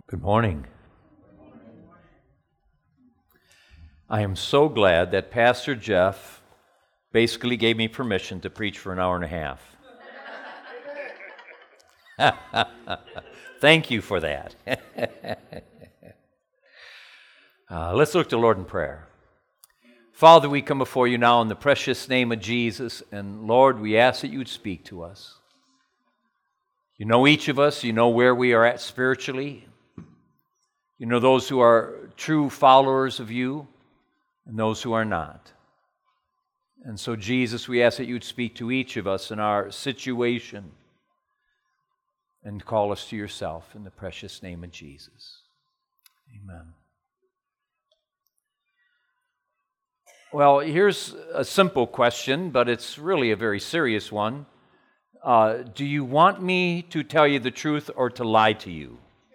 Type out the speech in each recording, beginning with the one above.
Good morning. I am so glad that Pastor Jeff basically gave me permission to preach for an hour and a half. Thank you for that. Let's look to the Lord in prayer. Father, we come before you now in the precious name of Jesus, and Lord, we ask that you would speak to us. You know each of us, you know where we are at spiritually. You know those who are true followers of you and those who are not. And so, Jesus, we ask that you would speak to each of us in our situation and call us to yourself in the precious name of Jesus. Amen. Well, here's a simple question, but it's really a very serious one. Do you want me to tell you the truth or to lie to you?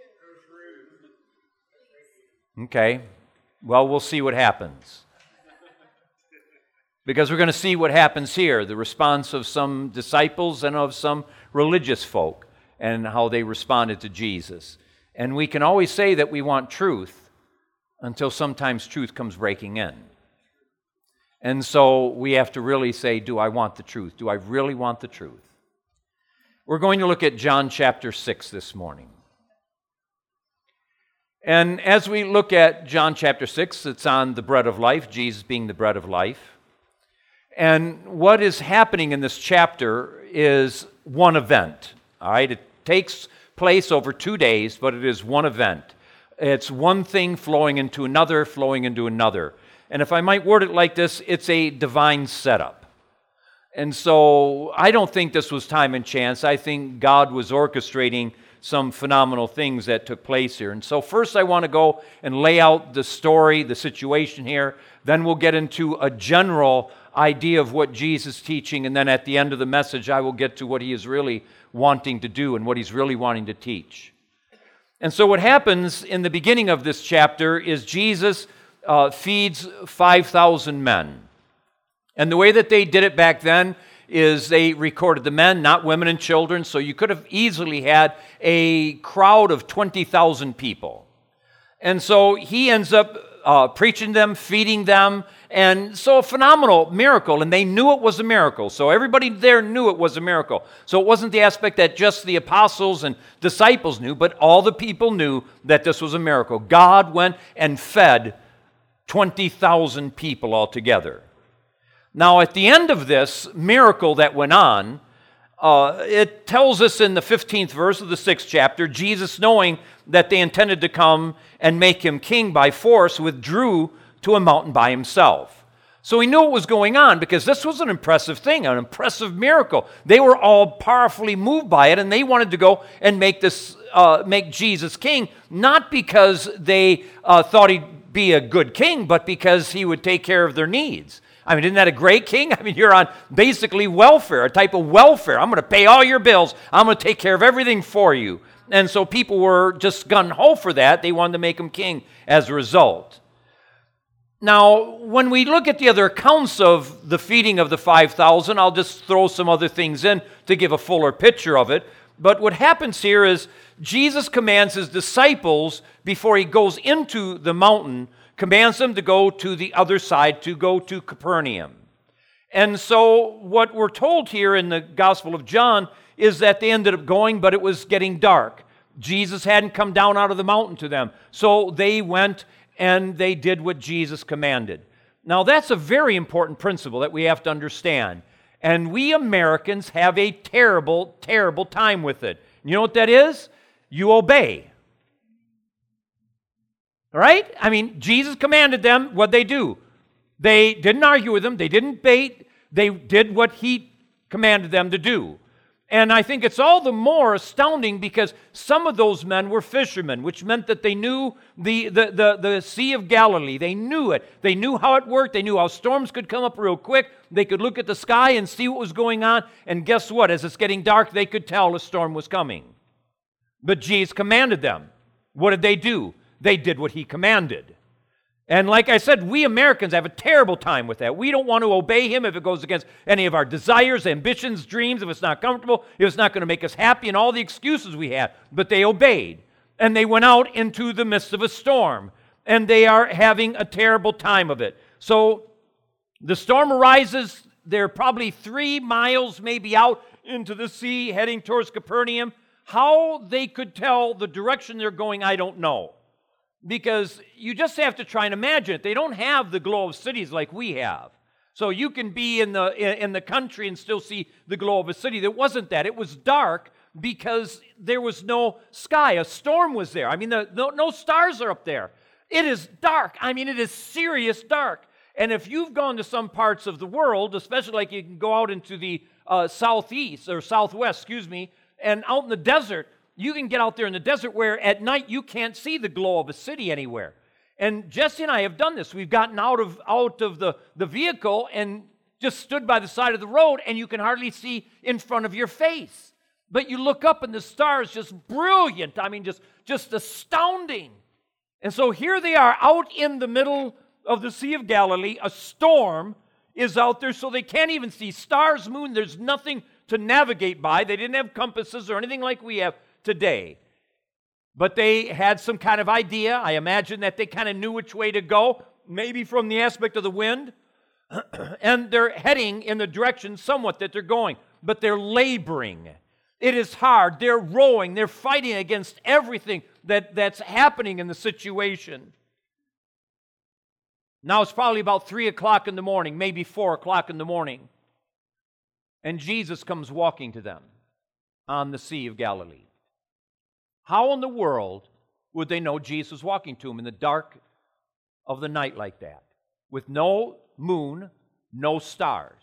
Okay, well, we'll see what happens. Because we're going to see what happens here, the response of some disciples and of some religious folk and how they responded to Jesus. And we can always say that we want truth until sometimes truth comes breaking in. And so we have to really say, do I want the truth? Do I really want the truth? We're going to look at John chapter 6 this morning. And as we look at John chapter 6, it's on the bread of life, Jesus being the bread of life. And what is happening in this chapter is one event. All right, it takes place over 2 days, but it is one event. It's one thing flowing into another, flowing into another. And if I might word it like this, it's a divine setup. And so I don't think this was time and chance. I think God was orchestrating some phenomenal things that took place here. And so first I want to go and lay out the story, the situation here. Then we'll get into a general idea of what Jesus is teaching. And then at the end of the message, I will get to what he is really wanting to do and what he's really wanting to teach. And so what happens in the beginning of this chapter is Jesus feeds 5,000 men. And the way that they did it back then is they recorded the men, not women and children, so you could have easily had a crowd of 20,000 people. And so he ends up preaching them, feeding them, and so a phenomenal miracle, and they knew it was a miracle. So everybody there knew it was a miracle. So it wasn't the aspect that just the apostles and disciples knew, but all the people knew that this was a miracle. God went and fed 20,000 people altogether. Now, at the end of this miracle that went on, it tells us in the 15th verse of the 6th chapter, Jesus, knowing that they intended to come and make him king by force, withdrew to a mountain by himself. So he knew what was going on because this was an impressive thing, an impressive miracle. They were all powerfully moved by it, and they wanted to go and make Jesus king, not because they thought he'd be a good king, but because he would take care of their needs. I mean, isn't that a great king? I mean, you're on basically welfare, a type of welfare. I'm going to pay all your bills. I'm going to take care of everything for you. And so people were just gung-ho for that. They wanted to make him king as a result. Now, when we look at the other accounts of the feeding of the 5,000, I'll just throw some other things in to give a fuller picture of it. But what happens here is Jesus commands his disciples before he goes into the mountain, commands them to go to the other side, to go to Capernaum. And so what we're told here in the Gospel of John is that they ended up going, but it was getting dark. Jesus hadn't come down out of the mountain to them. So they went and they did what Jesus commanded. Now that's a very important principle that we have to understand. And we Americans have a terrible, terrible time with it. You know what that is? You obey. All right? I mean, Jesus commanded them what they do. They didn't argue with him. They didn't bait. They did what he commanded them to do. And I think it's all the more astounding because some of those men were fishermen, which meant that they knew the Sea of Galilee. They knew it. They knew how it worked. They knew how storms could come up real quick. They could look at the sky and see what was going on. And guess what? As it's getting dark, they could tell a storm was coming. But Jesus commanded them. What did they do? They did what he commanded. And like I said, we Americans have a terrible time with that. We don't want to obey him if it goes against any of our desires, ambitions, dreams, if it's not comfortable, if it's not going to make us happy, and all the excuses we have. But they obeyed. And they went out into the midst of a storm, and they are having a terrible time of it. So the storm arises. They're probably 3 miles maybe out into the sea, heading towards Capernaum. How they could tell the direction they're going, I don't know. Because you just have to try and imagine it. They don't have the glow of cities like we have. So you can be in the country and still see the glow of a city. There wasn't that. It was dark because there was no sky. A storm was there. I mean, no stars are up there. It is dark. I mean, it is serious dark. And if you've gone to some parts of the world, especially like you can go out into the southeast or southwest, and out in the desert, you can get out there in the desert where at night you can't see the glow of a city anywhere. And Jesse and I have done this. We've gotten out of the vehicle and just stood by the side of the road, and you can hardly see in front of your face. But you look up and the stars just brilliant. I mean, just astounding. And so here they are out in the middle of the Sea of Galilee. A storm is out there, so they can't even see stars, moon. There's nothing to navigate by. They didn't have compasses or anything like we have today. But they had some kind of idea. I imagine that they kind of knew which way to go, maybe from the aspect of the wind. And they're heading in the direction somewhat that they're going. But they're laboring. It is hard. They're rowing. They're fighting against everything that's happening in the situation. Now it's probably about 3 o'clock in the morning, maybe 4 o'clock in the morning. And Jesus comes walking to them on the Sea of Galilee. How in the world would they know Jesus walking to them in the dark of the night like that? With no moon, no stars.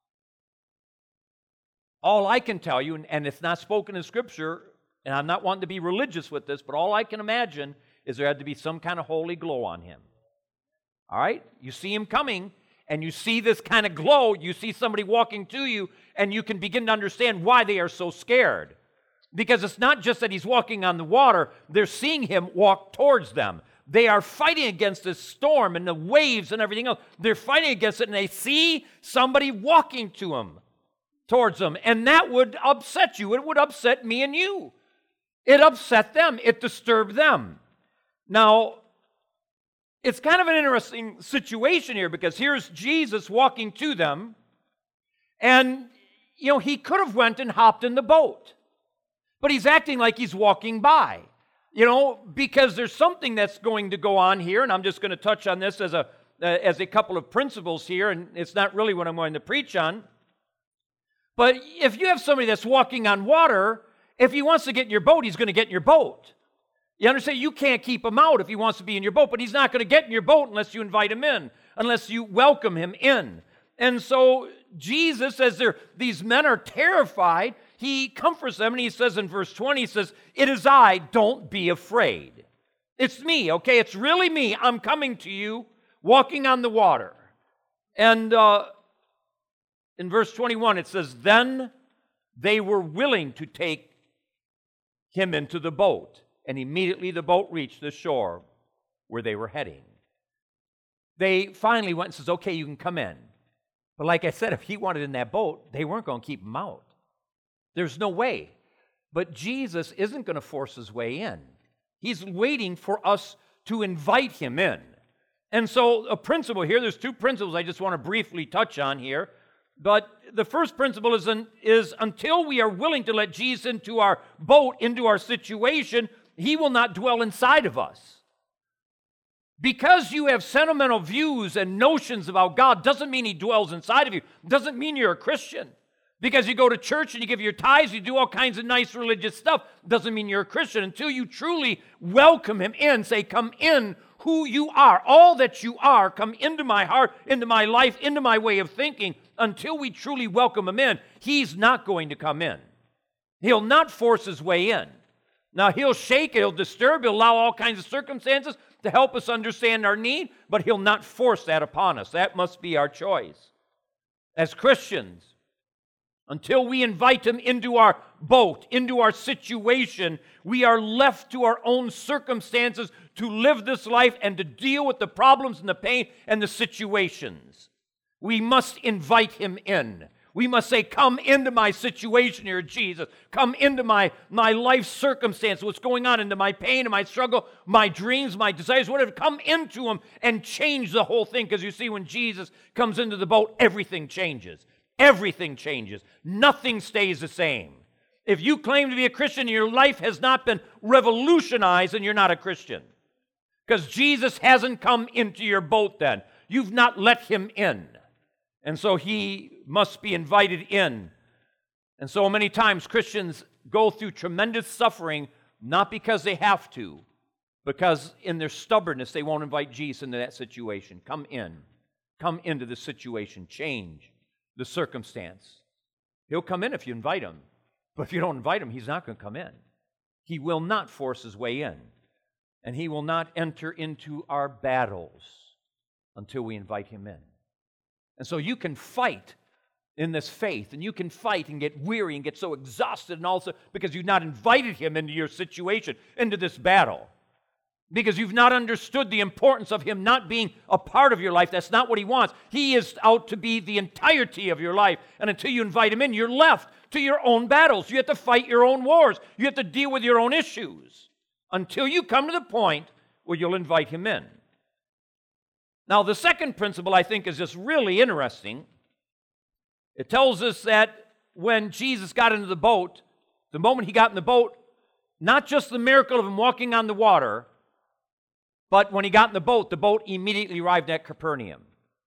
All I can tell you, and it's not spoken in Scripture, and I'm not wanting to be religious with this, but all I can imagine is there had to be some kind of holy glow on him. All right? You see him coming, and you see this kind of glow, you see somebody walking to you, and you can begin to understand why they are so scared. Because it's not just that he's walking on the water, they're seeing him walk towards them. They are fighting against this storm and the waves and everything else. They're fighting against it, and they see somebody walking towards them. And that would upset you. It would upset me and you. It upset them. It disturbed them. Now, it's kind of an interesting situation here, because here's Jesus walking to them, and, he could have went and hopped in the boat. But he's acting like he's walking by, because there's something that's going to go on here, and I'm just going to touch on this as a couple of principles here, and it's not really what I'm going to preach on. But if you have somebody that's walking on water, if he wants to get in your boat, he's going to get in your boat. You understand? You can't keep him out if he wants to be in your boat, but he's not going to get in your boat unless you invite him in, unless you welcome him in. And so Jesus, as these men are terrified, he comforts them, and he says in verse 20, he says, "It is I, don't be afraid." It's me, okay? It's really me. I'm coming to you, walking on the water. And in verse 21, it says, "Then they were willing to take him into the boat, and immediately the boat reached the shore where they were heading." They finally went and says, "Okay, you can come in." But like I said, if he wanted in that boat, they weren't going to keep him out. There's no way. But Jesus isn't going to force his way in. He's waiting for us to invite him in. And so a principle here, there's 2 principles I just want to briefly touch on here. But the first principle is until we are willing to let Jesus into our boat, into our situation, he will not dwell inside of us. Because you have sentimental views and notions about God doesn't mean he dwells inside of you. Doesn't mean you're a Christian. Because you go to church and you give your tithes, you do all kinds of nice religious stuff, doesn't mean you're a Christian. Until you truly welcome him in, say, "Come in who you are, all that you are, come into my heart, into my life, into my way of thinking." Until we truly welcome him in, he's not going to come in. He'll not force his way in. Now, he'll shake, he'll disturb, he'll allow all kinds of circumstances to help us understand our need, but he'll not force that upon us. That must be our choice. As Christians, until we invite him into our boat, into our situation, we are left to our own circumstances to live this life and to deal with the problems and the pain and the situations. We must invite him in. We must say, come into my situation here, Jesus. Come into my life circumstance, what's going on, into my pain and my struggle, my dreams, my desires, whatever. Come into them and change the whole thing. Because you see, when Jesus comes into the boat, everything changes. Everything changes. Nothing stays the same. If you claim to be a Christian and your life has not been revolutionized, then you're not a Christian. Because Jesus hasn't come into your boat then. You've not let him in. And so he must be invited in. And so many times Christians go through tremendous suffering, not because they have to, because in their stubbornness they won't invite Jesus into that situation. Come in. Come into the situation. Change the circumstance. He'll come in if you invite him. But if you don't invite him, he's not going to come in. He will not force his way in. And he will not enter into our battles until we invite him in. And so you can fight in this faith, and you can fight and get weary and get so exhausted and also because you've not invited him into your situation, into this battle. Because you've not understood the importance of him not being a part of your life. That's not what he wants. He is out to be the entirety of your life. And until you invite him in, you're left to your own battles. You have to fight your own wars. You have to deal with your own issues until you come to the point where you'll invite him in. Now, the second principle, I think, is just really interesting. It tells us that when Jesus got into the boat, the moment he got in the boat, not just the miracle of him walking on the water, but when he got in the boat immediately arrived at Capernaum.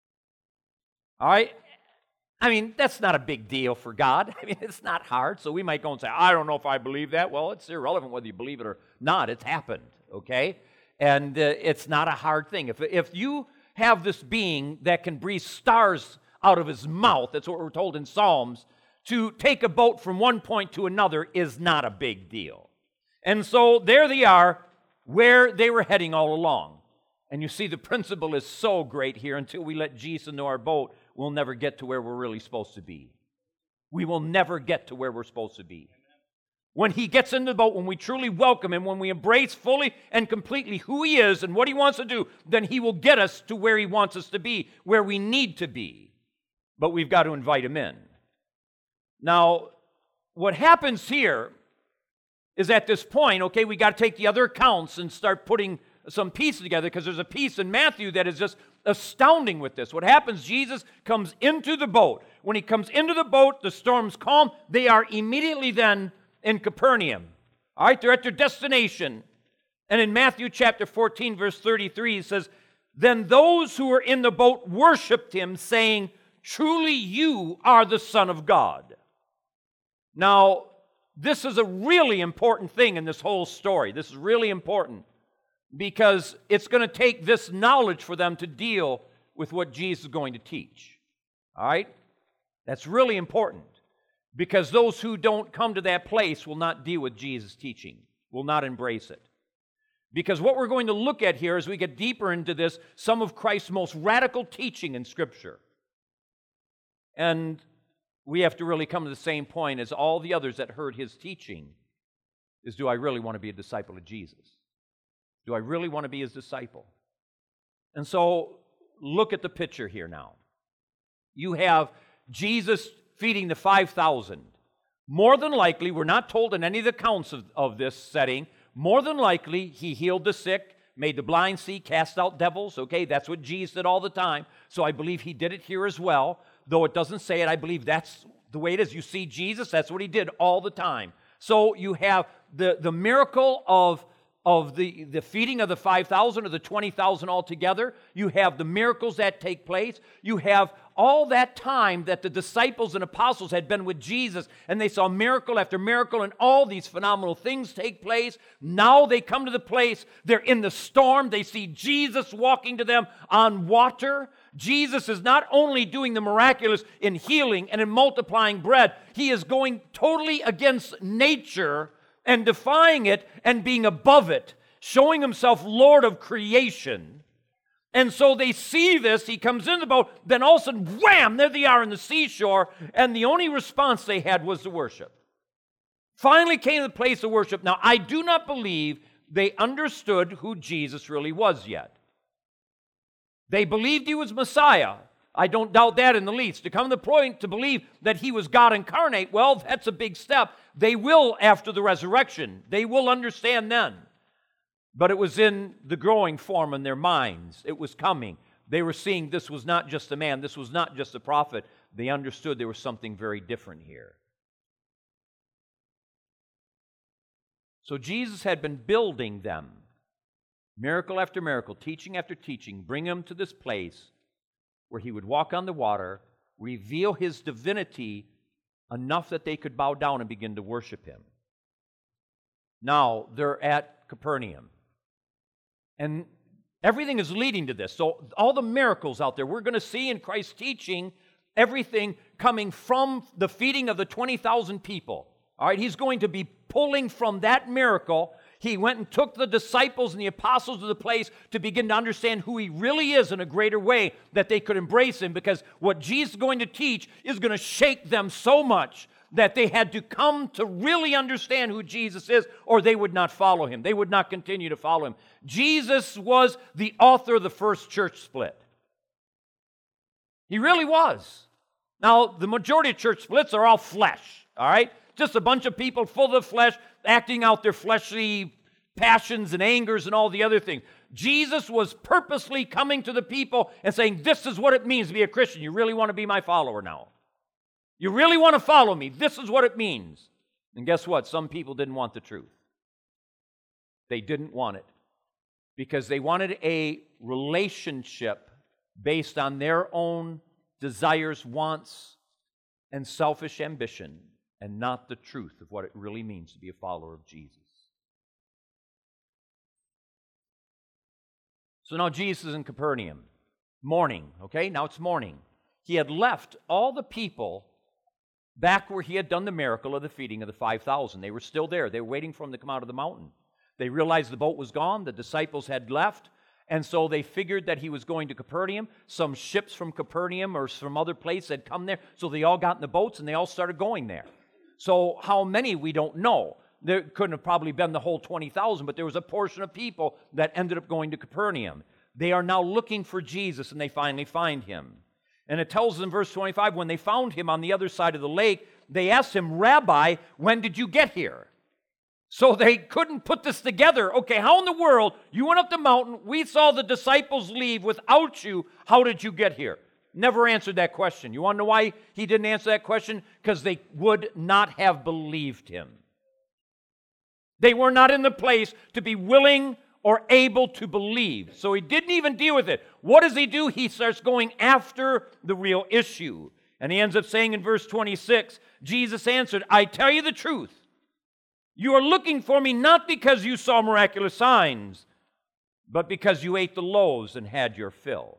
All right? I mean, that's not a big deal for God. I mean, it's not hard. So we might go and say, I don't know if I believe that. Well, it's irrelevant whether you believe it or not. It's happened, okay? And it's not a hard thing. If you have this being that can breathe stars out of his mouth, that's what we're told in Psalms, to take a boat from one point to another is not a big deal. And so there they are, where they were heading all along. And you see, the principle is so great here. Until we let Jesus into our boat, we'll never get to where we're really supposed to be. We will never get to where we're supposed to be. When he gets into the boat, when we truly welcome him, when we embrace fully and completely who he is and what he wants to do, then he will get us to where he wants us to be, where we need to be. But we've got to invite him in. Now, what happens here is at this point, okay, we got to take the other accounts and start putting some pieces together, because there's a piece in Matthew that is just astounding with this. What happens, Jesus comes into the boat. When he comes into the boat, the storm's calm. They are immediately then in Capernaum. All right, they're at their destination. And in Matthew chapter 14, verse 33, it says, Then those who were in the boat worshipped him, saying, Truly you are the Son of God. Now, this is a really important thing in this whole story. This is really important because it's going to take this knowledge for them to deal with what Jesus is going to teach. All right? That's really important because those who don't come to that place will not deal with Jesus' teaching, will not embrace it. Because what we're going to look at here as we get deeper into this, some of Christ's most radical teaching in Scripture. And we have to really come to the same point as all the others that heard his teaching is, do I really want to be a disciple of Jesus? Do I really want to be his disciple? And so look at the picture here now. You have Jesus feeding the 5,000. More than likely, we're not told in any of the accounts of this setting, more than likely he healed the sick, made the blind see, cast out devils. Okay, that's what Jesus did all the time. So I believe he did it here as well. Though it doesn't say it, I believe that's the way it is. You see Jesus, that's what he did all the time. So you have the miracle of the feeding of the 5,000 or the 20,000 altogether. You have the miracles that take place. You have all that time that the disciples and apostles had been with Jesus, and they saw miracle after miracle, and all these phenomenal things take place. Now they come to the place, they're in the storm. They see Jesus walking to them on water. Jesus is not only doing the miraculous in healing and in multiplying bread, he is going totally against nature and defying it and being above it, showing himself Lord of creation. And so they see this, he comes in the boat, then all of a sudden, wham, there they are in the seashore, and the only response they had was to worship. Finally came to the place of worship. Now, I do not believe they understood who Jesus really was yet. They believed he was Messiah, I don't doubt that in the least. To come to the point to believe that he was God incarnate, well, that's a big step. They will after the resurrection. They will understand then. But it was in the growing form in their minds. It was coming. They were seeing this was not just a man. This was not just a prophet. They understood there was something very different here. So Jesus had been building them, miracle after miracle, teaching after teaching, bring them to this place where he would walk on the water, reveal his divinity enough that they could bow down and begin to worship him. Now, they're at Capernaum. And everything is leading to this. So all the miracles out there, we're going to see in Christ's teaching, everything coming from the feeding of the 20,000 people. All right, he's going to be pulling from that miracle. He went and took the disciples and the apostles to the place to begin to understand who he really is in a greater way that they could embrace him, because what Jesus is going to teach is going to shake them so much that they had to come to really understand who Jesus is, or they would not follow him. They would not continue to follow him. Jesus was the author of the first church split. He really was. Now, the majority of church splits are all flesh, all right? Just a bunch of people full of the flesh, acting out their fleshly passions and angers and all the other things. Jesus was purposely coming to the people and saying, this is what it means to be a Christian. You really want to be my follower now? You really want to follow me? This is what it means. And guess what? Some people didn't want the truth. They didn't want it because they wanted a relationship based on their own desires, wants, and selfish ambition, and not the truth of what it really means to be a follower of Jesus. So now Jesus is in Capernaum. Morning, okay? Now it's morning. He had left all the people back where he had done the miracle of the feeding of the 5,000. They were still there. They were waiting for him to come out of the mountain. They realized the boat was gone. The disciples had left. And so they figured that he was going to Capernaum. Some ships from Capernaum or from other places had come there. So they all got in the boats and they all started going there. So how many, we don't know. There couldn't have probably been the whole 20,000, but there was a portion of people that ended up going to Capernaum. They are now looking for Jesus, and they finally find him. And it tells us in verse 25, when they found him on the other side of the lake, they asked him, Rabbi, when did you get here? So they couldn't put this together. Okay, how in the world, you went up the mountain, we saw the disciples leave without you, how did you get here? Never answered that question. You want to know why he didn't answer that question? Because they would not have believed him. They were not in the place to be willing or able to believe. So he didn't even deal with it. What does he do? He starts going after the real issue. And he ends up saying in verse 26, Jesus answered, I tell you the truth. You are looking for me not because you saw miraculous signs, but because you ate the loaves and had your fill.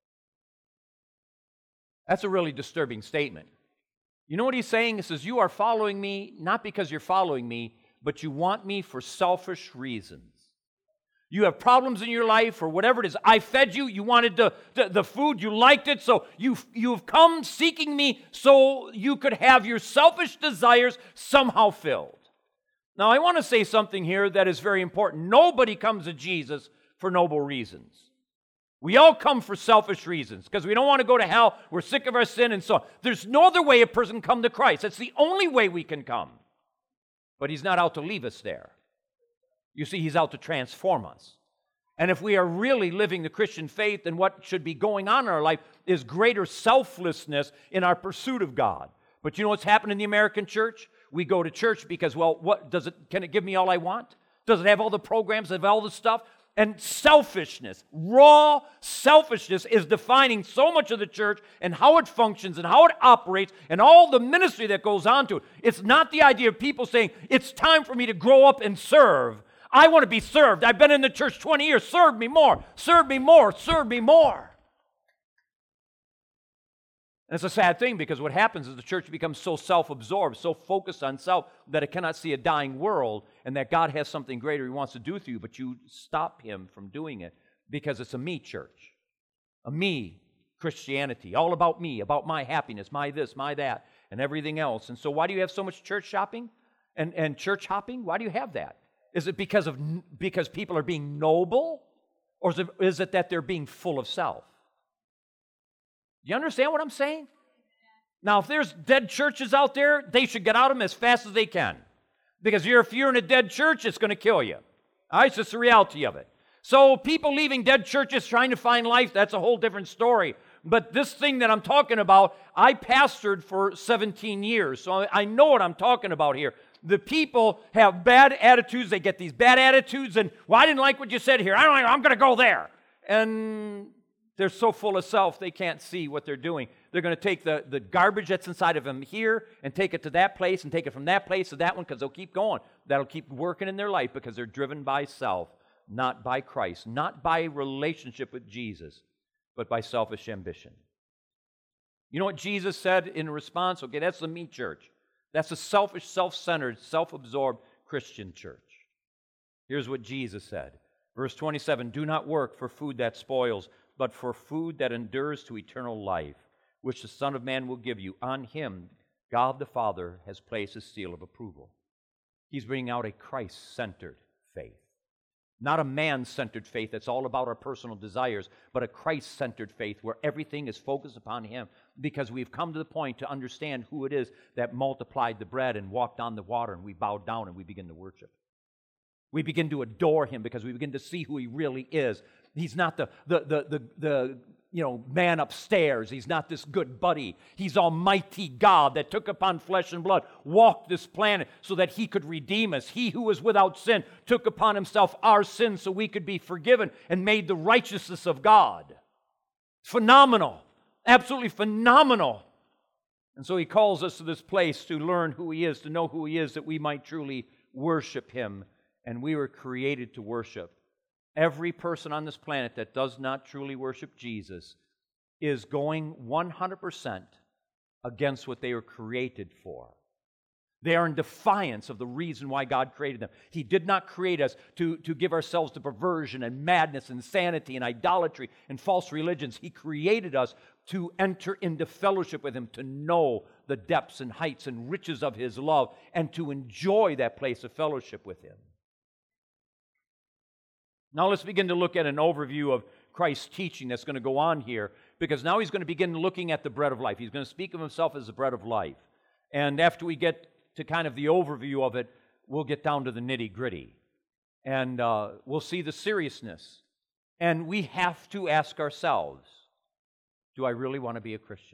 That's a really disturbing statement. You know what he's saying? He says, you are following me not because you're following me, but you want me for selfish reasons. You have problems in your life or whatever it is. I fed you. You wanted the food. You liked it. So you've come seeking me so you could have your selfish desires somehow filled. Now, I want to say something here that is very important. Nobody comes to Jesus for noble reasons. We all come for selfish reasons because we don't want to go to hell. We're sick of our sin and so on. There's no other way a person can come to Christ. That's the only way we can come. But he's not out to leave us there. You see, he's out to transform us. And if we are really living the Christian faith, then what should be going on in our life is greater selflessness in our pursuit of God. But you know what's happened in the American church? We go to church because, well, can it give me all I want? Does it have all the programs, have all the stuff? And selfishness, raw selfishness is defining so much of the church and how it functions and how it operates and all the ministry that goes on to it. It's not the idea of people saying, it's time for me to grow up and serve. I want to be served. I've been in the church 20 years. Serve me more. Serve me more. Serve me more. And it's a sad thing because what happens is the church becomes so self-absorbed, so focused on self that it cannot see a dying world and that God has something greater he wants to do through you, but you stop him from doing it because it's a me church, a me Christianity, all about me, about my happiness, my this, my that, and everything else. And so why do you have so much church shopping and church hopping? Why do you have that? Is it because people are being noble, or is it that they're being full of self? Do you understand what I'm saying? Now, if there's dead churches out there, they should get out of them as fast as they can. Because if you're in a dead church, it's going to kill you. All right, it's just the reality of it. So people leaving dead churches trying to find life, that's a whole different story. But this thing that I'm talking about, I pastored for 17 years, so I know what I'm talking about here. The people have bad attitudes. They get these bad attitudes, and, well, I didn't like what you said here. I'm going to go there. And they're so full of self, they can't see what they're doing. They're going to take the garbage that's inside of them here and take it to that place and take it from that place to that one because they'll keep going. That'll keep working in their life because they're driven by self, not by Christ, not by relationship with Jesus, but by selfish ambition. You know what Jesus said in response? Okay, that's the me church. That's a selfish, self-centered, self-absorbed Christian church. Here's what Jesus said. Verse 27, do not work for food that spoils, but for food that endures to eternal life, which the Son of Man will give you. On him, God the Father has placed his seal of approval. He's bringing out a Christ-centered faith. Not a man-centered faith that's all about our personal desires, but a Christ-centered faith where everything is focused upon him, because we've come to the point to understand who it is that multiplied the bread and walked on the water, and we bow down and we begin to worship. We begin to adore him because we begin to see who he really is. He's not the man upstairs. He's not this good buddy. He's Almighty God that took upon flesh and blood, walked this planet so that he could redeem us. He who was without sin took upon himself our sins so we could be forgiven and made the righteousness of God. Phenomenal. Absolutely phenomenal. And so he calls us to this place to learn who he is, to know who he is, that we might truly worship him. And we were created to worship. Every person on this planet that does not truly worship Jesus is going 100% against what they were created for. They are in defiance of the reason why God created them. He did not create us to give ourselves to perversion and madness and insanity and idolatry and false religions. He created us to enter into fellowship with him, to know the depths and heights and riches of his love, and to enjoy that place of fellowship with him. Now let's begin to look at an overview of Christ's teaching that's going to go on here, because now he's going to begin looking at the bread of life. He's going to speak of himself as the bread of life. And after we get to kind of the overview of it, we'll get down to the nitty-gritty. And we'll see the seriousness. And we have to ask ourselves, do I really want to be a Christian?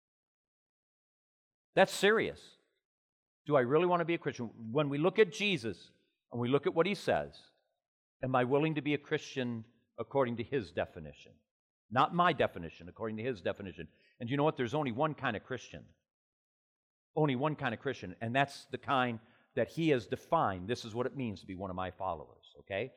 That's serious. Do I really want to be a Christian? When we look at Jesus and we look at what he says, am I willing to be a Christian according to his definition? Not my definition, according to his definition. And you know what? There's only one kind of Christian. Only one kind of Christian, and that's the kind that he has defined. This is what it means to be one of my followers, okay?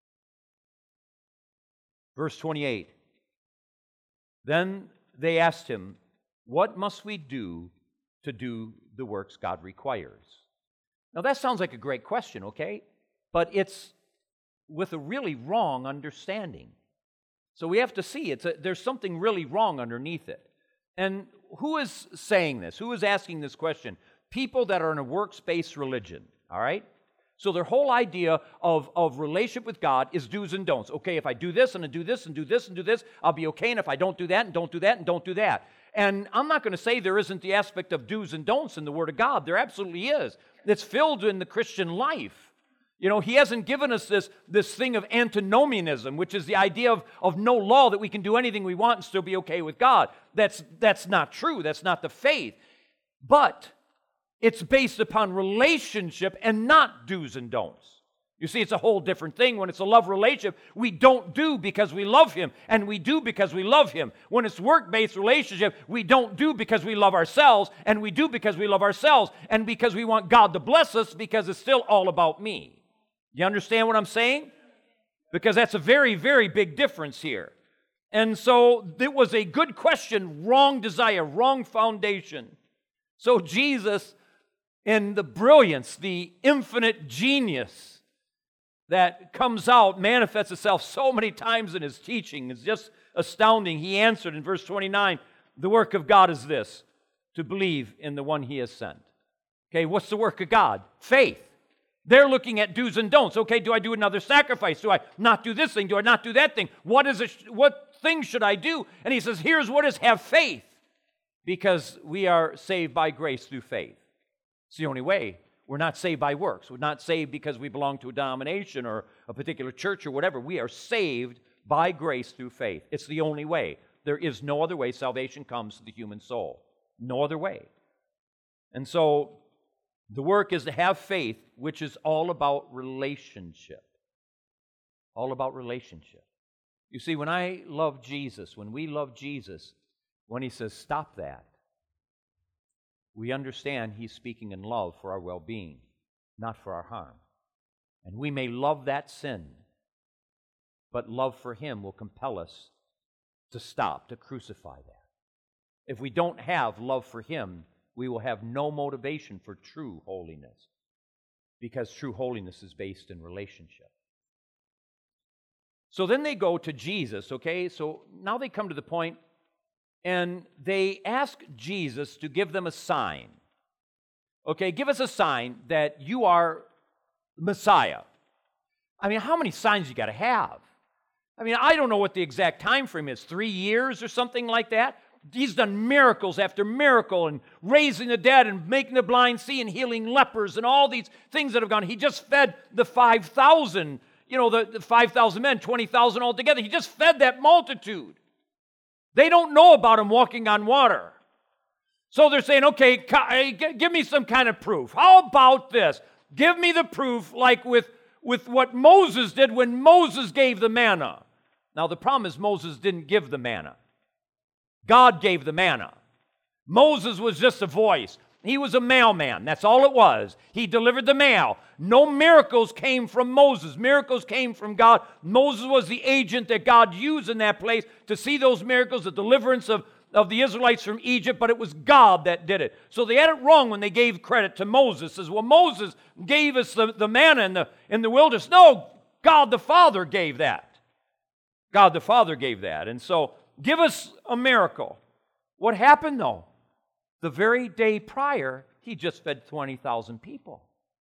Verse 28. Then they asked him, what must we do to do the works God requires? Now that sounds like a great question, okay? But it's with a really wrong understanding. So we have to see there's something really wrong underneath it. And who is saying this? Who is asking this question? People that are in a works-based religion, all right? So their whole idea of relationship with God is do's and don'ts. Okay, if I do this and I do this and do this and do this, I'll be okay. And if I don't do that and don't do that and don't do that. And I'm not going to say there isn't the aspect of do's and don'ts in the Word of God. There absolutely is. It's filled in the Christian life. You know, he hasn't given us this thing of antinomianism, which is the idea of no law, that we can do anything we want and still be okay with God. That's not true. That's not the faith. But it's based upon relationship and not do's and don'ts. You see, it's a whole different thing. When it's a love relationship, we don't do because we love him, and we do because we love him. When it's work-based relationship, we don't do because we love ourselves, and we do because we love ourselves, and because we want God to bless us, because it's still all about me. You understand what I'm saying? Because that's a very, very big difference here. And so it was a good question, wrong desire, wrong foundation. So Jesus, in the brilliance, the infinite genius that comes out, manifests itself so many times in his teaching, it's just astounding. He answered in verse 29, the work of God is this, to believe in the one he has sent. Okay, what's the work of God? Faith. They're looking at do's and don'ts. Okay, do I do another sacrifice? Do I not do this thing? Do I not do that thing? What things should I do? And he says, here's what is: have faith, because we are saved by grace through faith. It's the only way. We're not saved by works. We're not saved because we belong to a denomination or a particular church or whatever. We are saved by grace through faith. It's the only way. There is no other way salvation comes to the human soul. No other way. And so the work is to have faith, which is all about relationship. All about relationship. You see, when I love Jesus, when we love Jesus, when he says, stop that, we understand he's speaking in love for our well-being, not for our harm. And we may love that sin, but love for him will compel us to stop, to crucify that. If we don't have love for him, we will have no motivation for true holiness, because true holiness is based in relationship. So then they go to Jesus, okay? So now they come to the point, and they ask Jesus to give them a sign. Okay, give us a sign that you are Messiah. I mean, how many signs you got to have? I mean, I don't know what the exact time frame is, 3 years or something like that. He's done miracles after miracle and raising the dead and making the blind see and healing lepers and all these things that have gone. He just fed the 5,000, the 5,000 men, 20,000 altogether. He just fed that multitude. They don't know about him walking on water. So they're saying, okay, give me some kind of proof. How about this? Give me the proof like with what Moses did when Moses gave the manna. Now the problem is Moses didn't give the manna. God gave the manna. Moses was just a voice. He was a mailman. That's all it was. He delivered the mail. No miracles came from Moses. Miracles came from God. Moses was the agent that God used in that place to see those miracles, the deliverance of the Israelites from Egypt, but it was God that did it. So they had it wrong when they gave credit to Moses. Says, well, Moses gave us the manna in the wilderness. No, God the Father gave that. God the Father gave that. And so, give us a miracle. What happened, though? The very day prior, he just fed 20,000 people.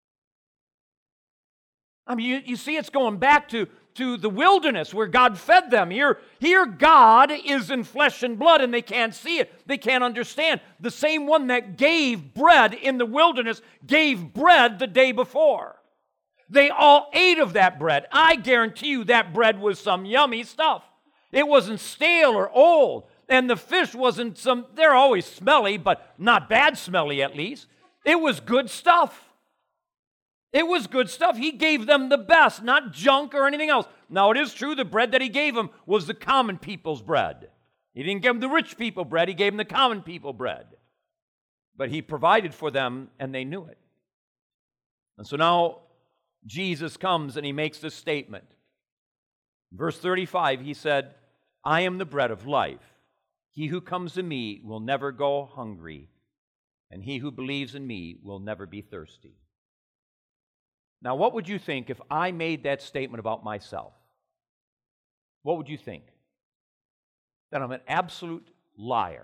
I mean, you see, it's going back to the wilderness where God fed them. Here God is in flesh and blood, and they can't see it. They can't understand. The same one that gave bread in the wilderness gave bread the day before. They all ate of that bread. I guarantee you that bread was some yummy stuff. It wasn't stale or old. And the fish wasn't they're always smelly, but not bad smelly at least. It was good stuff. It was good stuff. He gave them the best, not junk or anything else. Now, it is true the bread that he gave them was the common people's bread. He didn't give them the rich people bread. He gave them the common people bread. But he provided for them, and they knew it. And so now Jesus comes, and he makes this statement. Verse 35, he said, I am the bread of life. He who comes to me will never go hungry, and he who believes in me will never be thirsty. Now, what would you think if I made that statement about myself? What would you think? That I'm an absolute liar.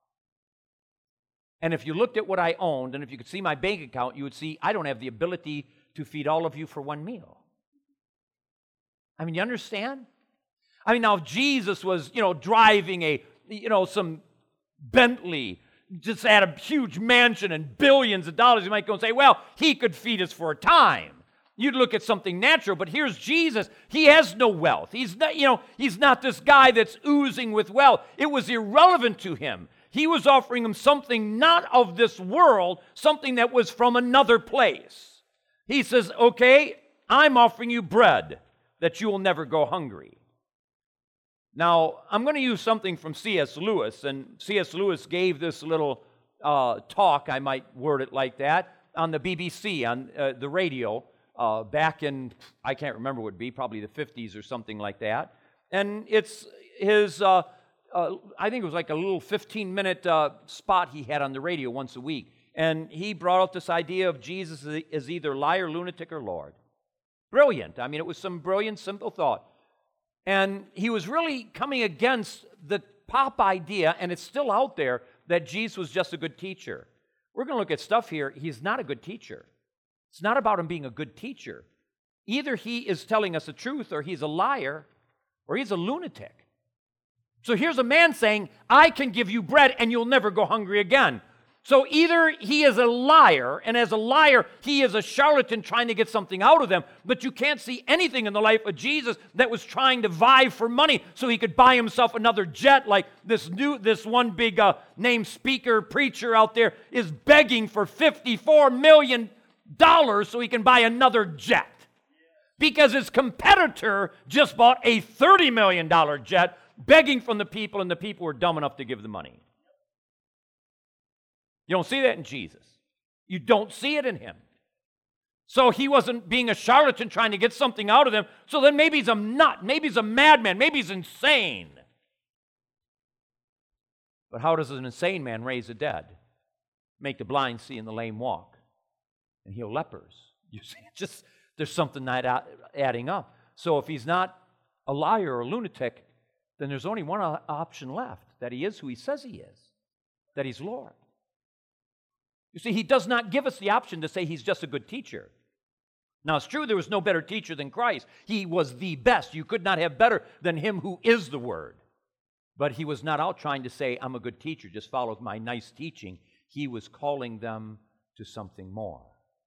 And if you looked at what I owned, and if you could see my bank account, you would see I don't have the ability to feed all of you for one meal. I mean, you understand? I mean, now if Jesus was, driving some Bentley, just had a huge mansion and billions of dollars, you might go and say, well, he could feed us for a time. You'd look at something natural, but here's Jesus. He has no wealth. He's not, he's not this guy that's oozing with wealth. It was irrelevant to him. He was offering him something not of this world, something that was from another place. He says, okay, I'm offering you bread that you will never go hungry. Now, I'm going to use something from C.S. Lewis, and C.S. Lewis gave this little talk, I might word it like that, on the BBC, on the radio, back in, I can't remember what it would be, probably the 50s or something like that. And it's his, I think it was like a little 15-minute spot he had on the radio once a week. And he brought out this idea of Jesus as either liar, lunatic, or Lord. Brilliant. I mean, it was some brilliant, simple thought. And he was really coming against the pop idea, and it's still out there, that Jesus was just a good teacher. We're going to look at stuff here. He's not a good teacher. It's not about him being a good teacher. Either he is telling us the truth, or he's a liar, or he's a lunatic. So here's a man saying, I can give you bread and you'll never go hungry again. So either he is a liar, and as a liar, he is a charlatan trying to get something out of them, but you can't see anything in the life of Jesus that was trying to vie for money so he could buy himself another jet, like this one big name speaker, preacher out there is begging for $54 million so he can buy another jet. Because his competitor just bought a $30 million jet, begging from the people, and the people were dumb enough to give the money. You don't see that in Jesus. You don't see it in him. So he wasn't being a charlatan trying to get something out of them. So then maybe he's a nut. Maybe he's a madman. Maybe he's insane. But how does an insane man raise the dead? Make the blind see and the lame walk, and heal lepers. You see, just there's something not adding up. So if he's not a liar or a lunatic, then there's only one option left, that he is who he says he is, that he's Lord. You see, he does not give us the option to say he's just a good teacher. Now, it's true there was no better teacher than Christ. He was the best. You could not have better than him who is the Word. But he was not out trying to say, I'm a good teacher, just follow my nice teaching. He was calling them to something more.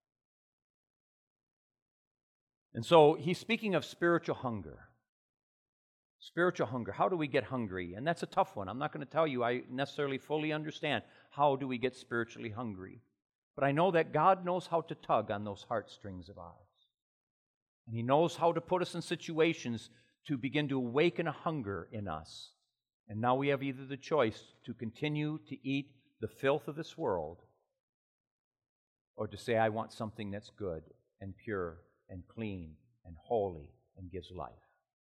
And so he's speaking of spiritual hunger. Spiritual hunger. How do we get hungry? And that's a tough one. I'm not going to tell you I necessarily fully understand how do we get spiritually hungry. But I know that God knows how to tug on those heartstrings of ours. And He knows how to put us in situations to begin to awaken a hunger in us. And now we have either the choice to continue to eat the filth of this world, or to say, I want something that's good and pure and clean and holy and gives life.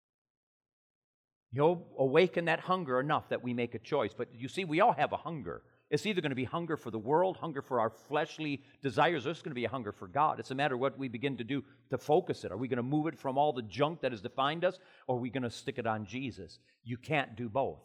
He'll awaken that hunger enough that we make a choice. But you see, we all have a hunger. It's either going to be hunger for the world, hunger for our fleshly desires, or it's going to be a hunger for God. It's a matter of what we begin to do to focus it. Are we going to move it from all the junk that has defined us, or are we going to stick it on Jesus? You can't do both.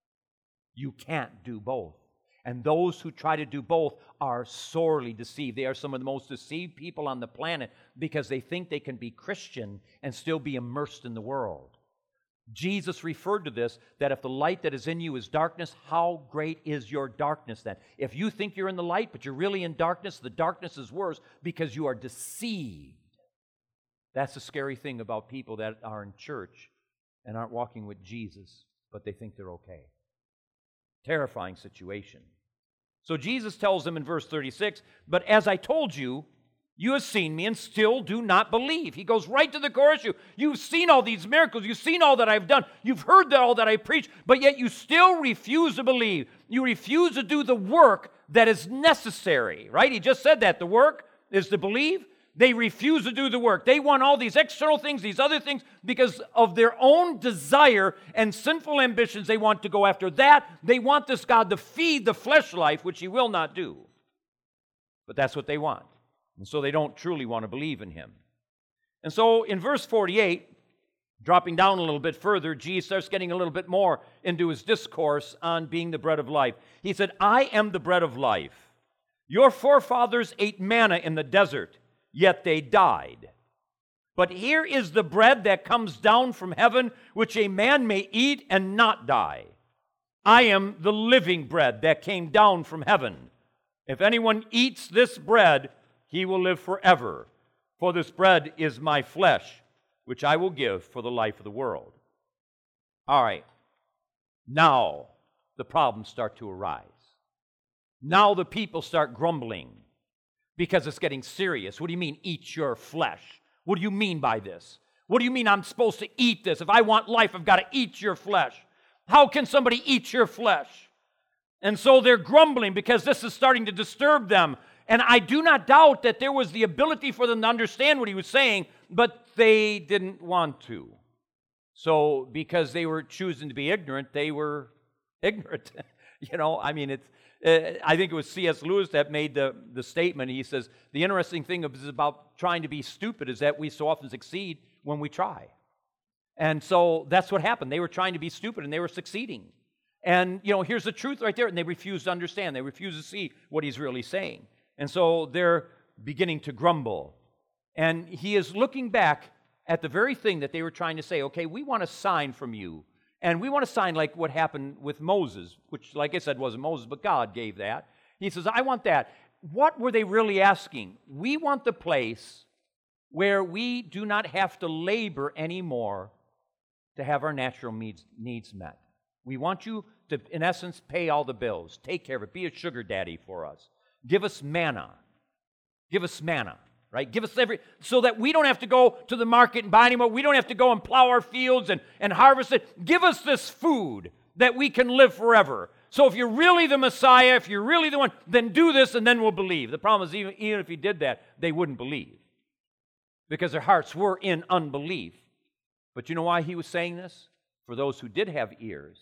You can't do both. And those who try to do both are sorely deceived. They are some of the most deceived people on the planet because they think they can be Christian and still be immersed in the world. Jesus referred to this, that if the light that is in you is darkness, how great is your darkness then? If you think you're in the light, but you're really in darkness, the darkness is worse because you are deceived. That's the scary thing about people that are in church and aren't walking with Jesus, but they think they're okay. Terrifying situation. So Jesus tells them in verse 36, but as I told you, you have seen me and still do not believe. He goes right to the core issue. You've seen all these miracles. You've seen all that I've done. You've heard all that I preach, but yet you still refuse to believe. You refuse to do the work that is necessary, right? He just said that. The work is to believe. They refuse to do the work. They want all these external things, these other things, because of their own desire and sinful ambitions. They want to go after that. They want this God to feed the flesh life, which He will not do. But that's what they want. And so they don't truly want to believe in Him. And so in verse 48, dropping down a little bit further, Jesus starts getting a little bit more into His discourse on being the bread of life. He said, I am the bread of life. Your forefathers ate manna in the desert, yet they died. But here is the bread that comes down from heaven, which a man may eat and not die. I am the living bread that came down from heaven. If anyone eats this bread, he will live forever. For this bread is my flesh, which I will give for the life of the world. All right. Now the problems start to arise. Now the people start grumbling because it's getting serious. What do you mean, eat your flesh? What do you mean by this? What do you mean I'm supposed to eat this? If I want life, I've got to eat your flesh. How can somebody eat your flesh? And so they're grumbling because this is starting to disturb them. And I do not doubt that there was the ability for them to understand what He was saying, but they didn't want to. So because they were choosing to be ignorant, they were ignorant. I think it was C.S. Lewis that made the statement. He says, the interesting thing about trying to be stupid is that we so often succeed when we try. And so that's what happened. They were trying to be stupid, and they were succeeding. And, here's the truth right there, and they refuse to understand. They refuse to see what He's really saying. And so they're beginning to grumble. And he is looking back at the very thing that they were trying to say, okay, we want a sign from you. And we want a sign like what happened with Moses, which, like I said, wasn't Moses, but God gave that. He says, I want that. What were they really asking? We want the place where we do not have to labor anymore to have our natural needs met. We want you to, in essence, pay all the bills. Take care of it. Be a sugar daddy for us. Give us manna. Give us manna, right? Give us so that we don't have to go to the market and buy anymore. We don't have to go and plow our fields and harvest it. Give us this food that we can live forever. So if you're really the Messiah, if you're really the one, then do this and then we'll believe. The problem is even if he did that, they wouldn't believe because their hearts were in unbelief. But you know why he was saying this? For those who did have ears.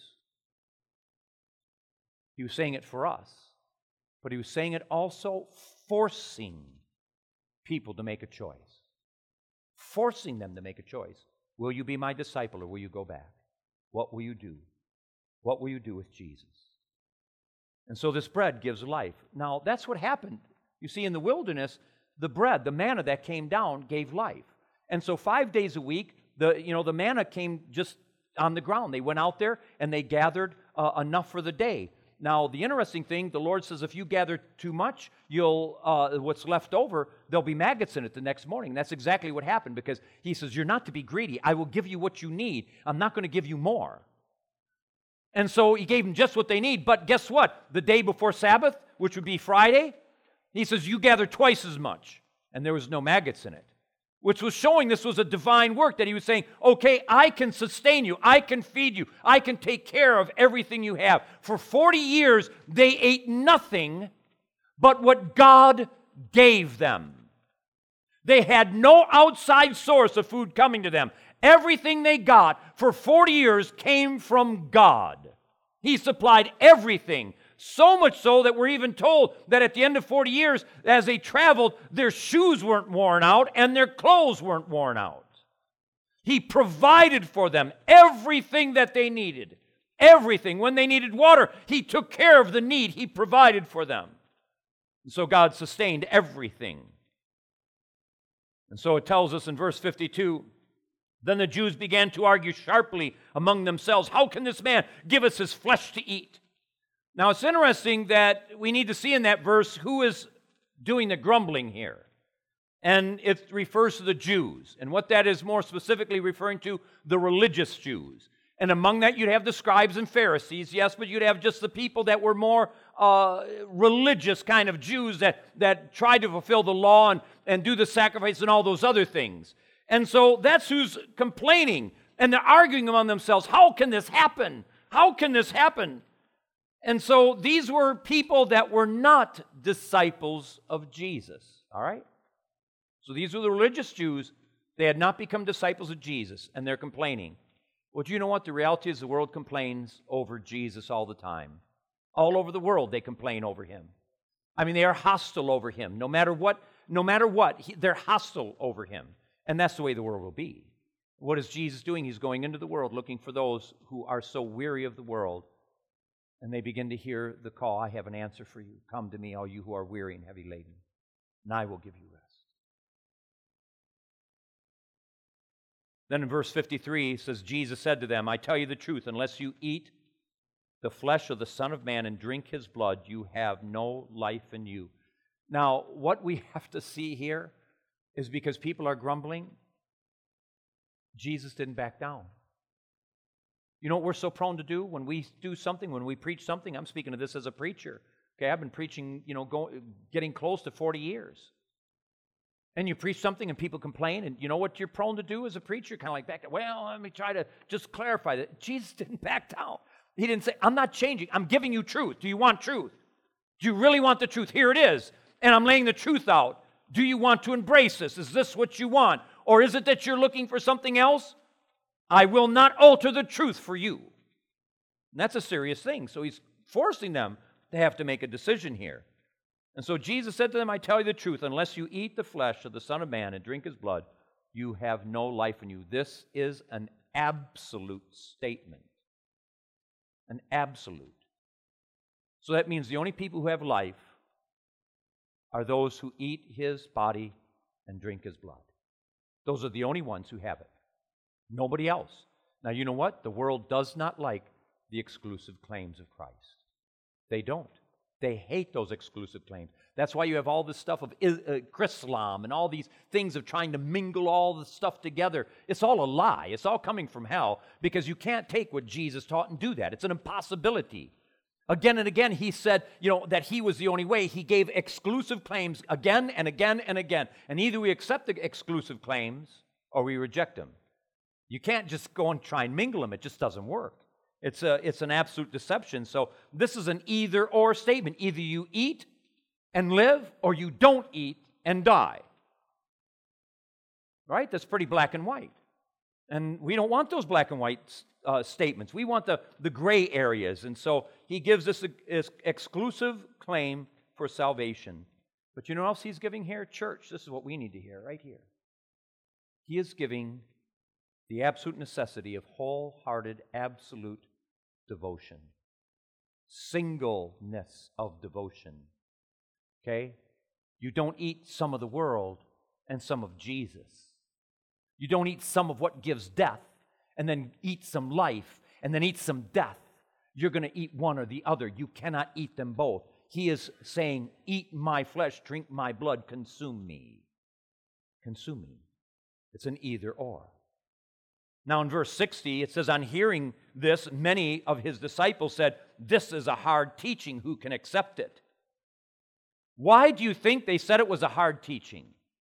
He was saying it for us. But he was saying it also forcing people to make a choice. Forcing them to make a choice. Will you be my disciple or will you go back? What will you do? What will you do with Jesus? And so this bread gives life. Now, that's what happened. You see, in the wilderness, the bread, the manna that came down, gave life. And so 5 days a week, the manna came just on the ground. They went out there and they gathered enough for the day. Now, the interesting thing, the Lord says if you gather too much, what's left over, there'll be maggots in it the next morning. That's exactly what happened because he says, you're not to be greedy. I will give you what you need. I'm not going to give you more. And so he gave them just what they need. But guess what? The day before Sabbath, which would be Friday, he says, you gather twice as much. And there was no maggots in it, which was showing this was a divine work that he was saying, okay, I can sustain you. I can feed you. I can take care of everything you have. For 40 years, they ate nothing but what God gave them. They had no outside source of food coming to them. Everything they got for 40 years came from God. He supplied everything, so much so that we're even told that at the end of 40 years, as they traveled, their shoes weren't worn out and their clothes weren't worn out. He provided for them everything that they needed. Everything. When they needed water, He took care of the need. He provided for them. And so God sustained everything. And so it tells us in verse 52, then the Jews began to argue sharply among themselves, how can this man give us his flesh to eat? Now it's interesting that we need to see in that verse who is doing the grumbling here. And it refers to the Jews. And what that is more specifically referring to, the religious Jews. And among that you'd have the scribes and Pharisees, yes, but you'd have just the people that were more religious kind of Jews that tried to fulfill the law and do the sacrifice and all those other things. And so that's who's complaining. And they're arguing among themselves, how can this happen? How can this happen? And so these were people that were not disciples of Jesus. All right? So these were the religious Jews. They had not become disciples of Jesus, and they're complaining. Well, do you know what? The reality is the world complains over Jesus all the time. All over the world, they complain over Him. I mean, they are hostile over Him. No matter what, they're hostile over Him. And that's the way the world will be. What is Jesus doing? He's going into the world looking for those who are so weary of the world. And they begin to hear the call, I have an answer for you. Come to me, all you who are weary and heavy laden, and I will give you rest. Then in verse 53, it says, Jesus said to them, I tell you the truth, unless you eat the flesh of the Son of Man and drink His blood, you have no life in you. Now, what we have to see here is because people are grumbling, Jesus didn't back down. You know what we're so prone to do when we do something, when we preach something? I'm speaking of this as a preacher. Okay, I've been preaching, getting close to 40 years. And you preach something and people complain, and you know what you're prone to do as a preacher? Kind of like back down. Well, let me try to just clarify that. Jesus didn't back down. He didn't say, I'm not changing. I'm giving you truth. Do you want truth? Do you really want the truth? Here it is. And I'm laying the truth out. Do you want to embrace this? Is this what you want? Or is it that you're looking for something else? I will not alter the truth for you. And that's a serious thing. So He's forcing them to have to make a decision here. And so Jesus said to them, I tell you the truth, unless you eat the flesh of the Son of Man and drink His blood, you have no life in you. This is an absolute statement. An absolute. So that means the only people who have life are those who eat His body and drink his blood. Those are the only ones who have it. Nobody else. Now, you know what? The world does not like the exclusive claims of Christ. They don't. They hate those exclusive claims. That's why you have all this stuff of Islam and all these things of trying to mingle all the stuff together. It's all a lie. It's all coming from hell because you can't take what Jesus taught and do that. It's an impossibility. Again and again, he said, that he was the only way. He gave exclusive claims again and again and again. And either we accept the exclusive claims or we reject them. You can't just go and try and mingle them. It just doesn't work. It's an absolute deception. So this is an either-or statement. Either you eat and live, or you don't eat and die. Right? That's pretty black and white. And we don't want those black and white statements. We want the gray areas. And so he gives this exclusive claim for salvation. But you know what else he's giving here? Church, this is what we need to hear right here. He is giving the absolute necessity of wholehearted, absolute devotion. Singleness of devotion. Okay? You don't eat some of the world and some of Jesus. You don't eat some of what gives death and then eat some life and then eat some death. You're going to eat one or the other. You cannot eat them both. He is saying, eat my flesh, drink my blood, consume me. Consume me. It's an either or. Now in verse 60, it says, on hearing this, many of his disciples said, this is a hard teaching. Who can accept it? Why do you think they said it was a hard teaching?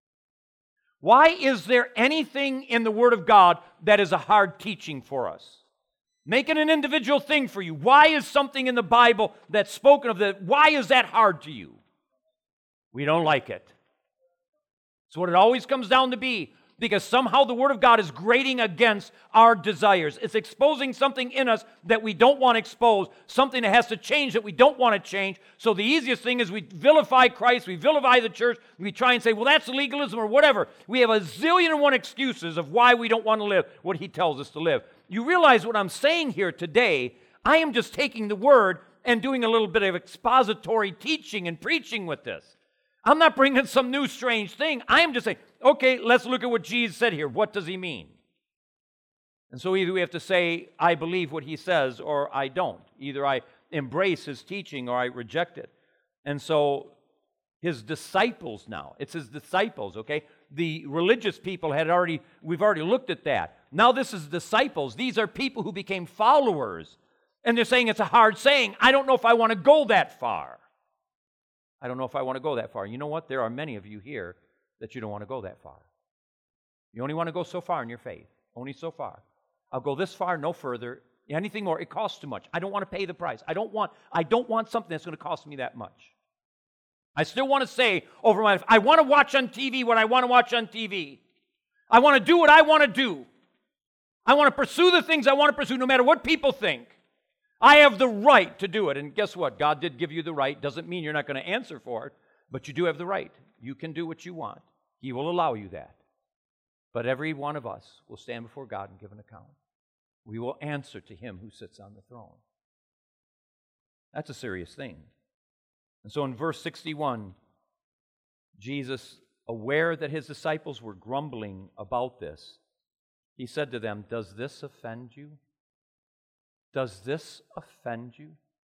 Why is there anything in the Word of God that is a hard teaching for us? Make it an individual thing for you. Why is something in the Bible that's spoken of that, why is that hard to you? We don't like it. It's what it always comes down to be. Because somehow the Word of God is grating against our desires. It's exposing something in us that we don't want exposed, something that has to change that we don't want to change. So the easiest thing is we vilify Christ, we vilify the church, we try and say, well, that's legalism or whatever. We have a zillion and one excuses of why we don't want to live what He tells us to live. You realize what I'm saying here today, I am just taking the Word and doing a little bit of expository teaching and preaching with this. I'm not bringing some new strange thing. I am just saying, okay, let's look at what Jesus said here. What does He mean? And so either we have to say, I believe what He says, or I don't. Either I embrace His teaching or I reject it. And so His disciples now, it's His disciples, okay? The religious people we've already looked at that. Now this is disciples. These are people who became followers. And they're saying it's a hard saying. I don't know if I want to go that far. I don't know if I want to go that far. You know what? There are many of you here that you don't want to go that far. You only want to go so far in your faith. Only so far. I'll go this far, no further. Anything more, it costs too much. I don't want to pay the price. I don't want something that's going to cost me that much. I still want to say over my life, I want to watch on TV what I want to watch on TV. I want to do what I want to do. I want to pursue the things I want to pursue no matter what people think. I have the right to do it. And guess what? God did give you the right. Doesn't mean you're not going to answer for it, but you do have the right. You can do what you want. He will allow you that. But every one of us will stand before God and give an account. We will answer to Him who sits on the throne. That's a serious thing. And so in verse 61, Jesus, aware that His disciples were grumbling about this, He said to them, does this offend you? Does this offend you?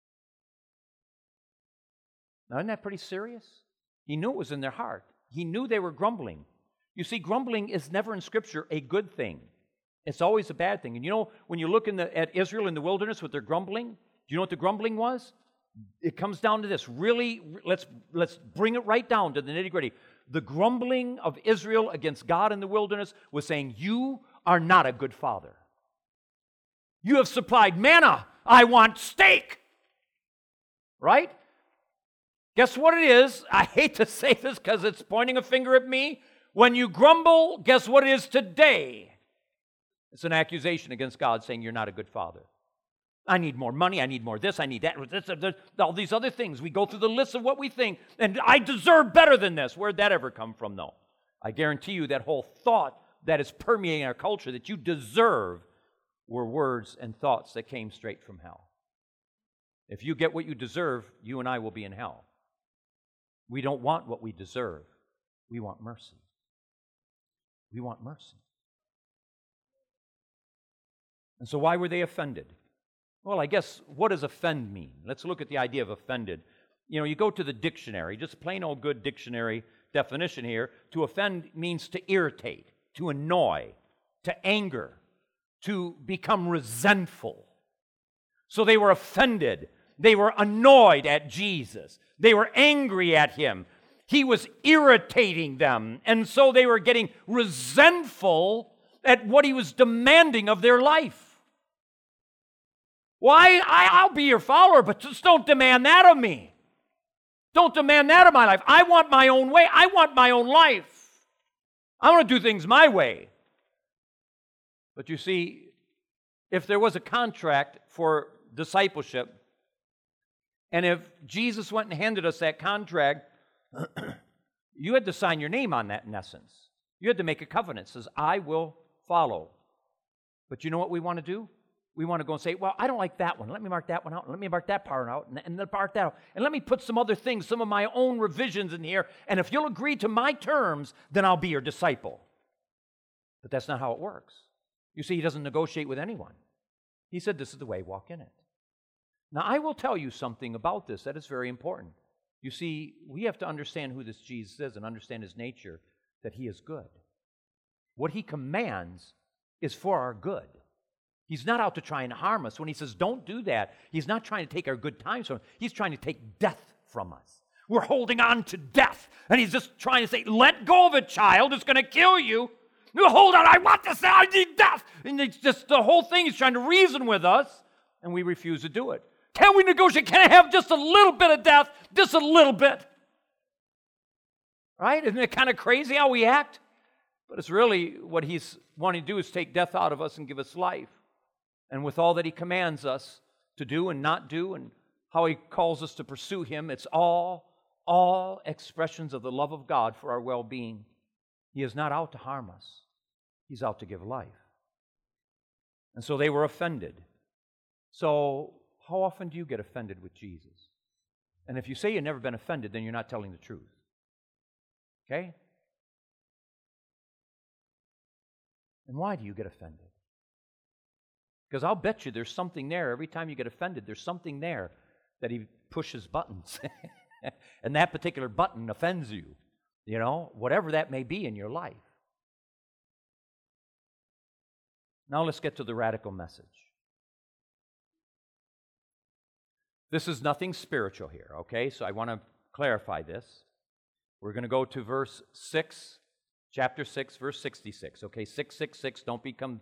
Now, isn't that pretty serious? He knew it was in their heart. He knew they were grumbling. You see, grumbling is never in Scripture a good thing. It's always a bad thing. And you know, when you look at Israel in the wilderness with their grumbling, do you know what the grumbling was? It comes down to this. Really, let's bring it right down to the nitty-gritty. The grumbling of Israel against God in the wilderness was saying, you are not a good father. You have supplied manna. I want steak. Right? Guess what it is? I hate to say this because it's pointing a finger at me. When you grumble, guess what it is today? It's an accusation against God saying you're not a good father. I need more money. I need more this. I need that. All these other things. We go through the list of what we think. And I deserve better than this. Where'd that ever come from, though? I guarantee you that whole thought that is permeating our culture that you deserve were words and thoughts that came straight from hell. If you get what you deserve, you and I will be in hell. We don't want what we deserve. We want mercy. We want mercy. And so why were they offended? Well, I guess, what does offend mean? Let's look at the idea of offended. You go to the dictionary, just plain old good dictionary definition here. To offend means to irritate, to annoy, to anger, to become resentful. So they were offended. They were annoyed at Jesus. They were angry at him. He was irritating them. And so they were getting resentful at what he was demanding of their life. Why? I'll be your follower, but just don't demand that of me. Don't demand that of my life. I want my own way. I want my own life. I want to do things my way. But you see, if there was a contract for discipleship, and if Jesus went and handed us that contract, you had to sign your name on that in essence. You had to make a covenant that says, I will follow. But you know what we want to do? We want to go and say, well, I don't like that one. Let me mark that one out. And let me mark that part out. And then mark that out. And let me put some other things, some of my own revisions in here. And if you'll agree to my terms, then I'll be your disciple. But that's not how it works. You see, he doesn't negotiate with anyone. He said, this is the way, walk in it. Now, I will tell you something about this that is very important. You see, we have to understand who this Jesus is and understand his nature, that he is good. What he commands is for our good. He's not out to try and harm us. When he says, don't do that, he's not trying to take our good times from us. He's trying to take death from us. We're holding on to death. And he's just trying to say, let go of it, child. It's going to kill you. No, hold on, I want this. I need death. And it's just the whole thing. He's trying to reason with us, and we refuse to do it. Can we negotiate? Can I have just a little bit of death? Just a little bit. Right? Isn't it kind of crazy how we act? But it's really what he's wanting to do is take death out of us and give us life. And with all that he commands us to do and not do and how he calls us to pursue him, it's all expressions of the love of God for our well-being. He is not out to harm us. He's out to give life. And so they were offended. So how often do you get offended with Jesus? And if you say you've never been offended, then you're not telling the truth. Okay? And why do you get offended? Because I'll bet you there's something there. Every time you get offended, there's something there that he pushes buttons. And that particular button offends you. Whatever that may be in your life. Now let's get to the radical message. This is nothing spiritual here, okay? So I want to clarify this. We're going to go to verse 6, chapter 6, verse 66. Okay, 666, don't become,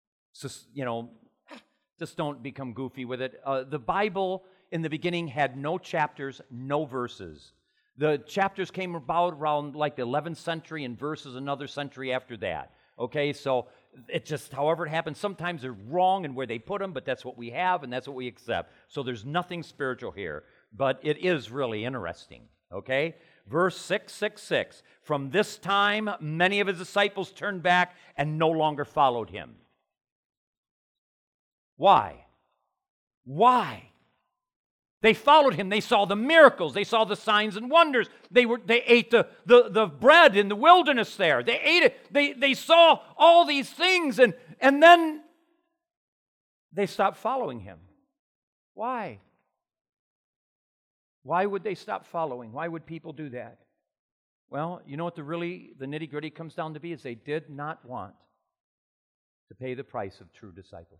just don't become goofy with it. The Bible in the beginning had no chapters, no verses. The chapters came about around like the 11th century and verses another century after that. Okay, so it just, however it happens, sometimes they're wrong in where they put them, but that's what we have and that's what we accept. So there's nothing spiritual here, but it is really interesting. Okay, verse 666, from this time many of his disciples turned back and no longer followed him. Why? They followed him. They saw the miracles. They saw the signs and wonders. They ate the bread in the wilderness there. They ate it. They saw all these things, and then they stopped following him. Why? Why would they stop following? Why would people do that? Well, you know what the nitty-gritty comes down to be is they did not want to pay the price of true discipleship.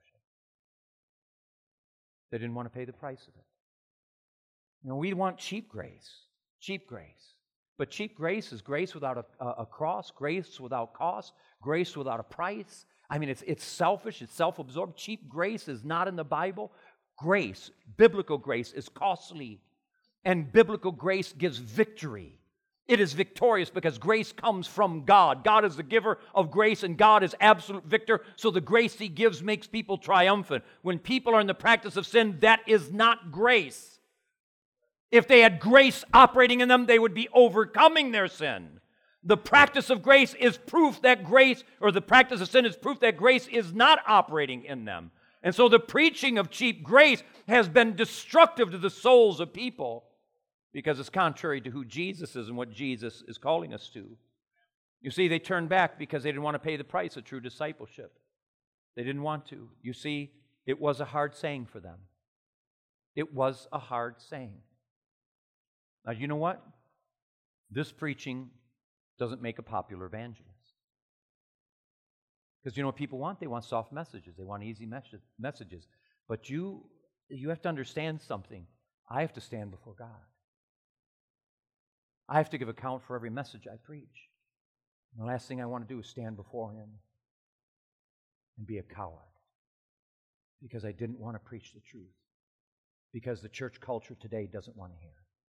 They didn't want to pay the price of it. We want cheap grace. But cheap grace is grace without a cross, grace without cost, grace without a price. I mean, it's selfish, it's self-absorbed. Cheap grace is not in the Bible. Grace, biblical grace, is costly. And biblical grace gives victory. It is victorious because grace comes from God. God is the giver of grace, and God is absolute victor, so the grace he gives makes people triumphant. When people are in the practice of sin, that is not grace. If they had grace operating in them, they would be overcoming their sin. The practice of grace is proof that grace, or the practice of sin is proof that grace is not operating in them. And so the preaching of cheap grace has been destructive to the souls of people because it's contrary to who Jesus is and what Jesus is calling us to. You see, they turned back because they didn't want to pay the price of true discipleship. They didn't want to. You see, it was a hard saying for them. It was a hard saying. Now, you know what? This preaching doesn't make a popular evangelist. Because you know what people want? They want soft messages. They want easy messages. But you have to understand something. I have to stand before God. I have to give account for every message I preach. And the last thing I want to do is stand before Him and be a coward. Because I didn't want to preach the truth. Because the church culture today doesn't want to hear.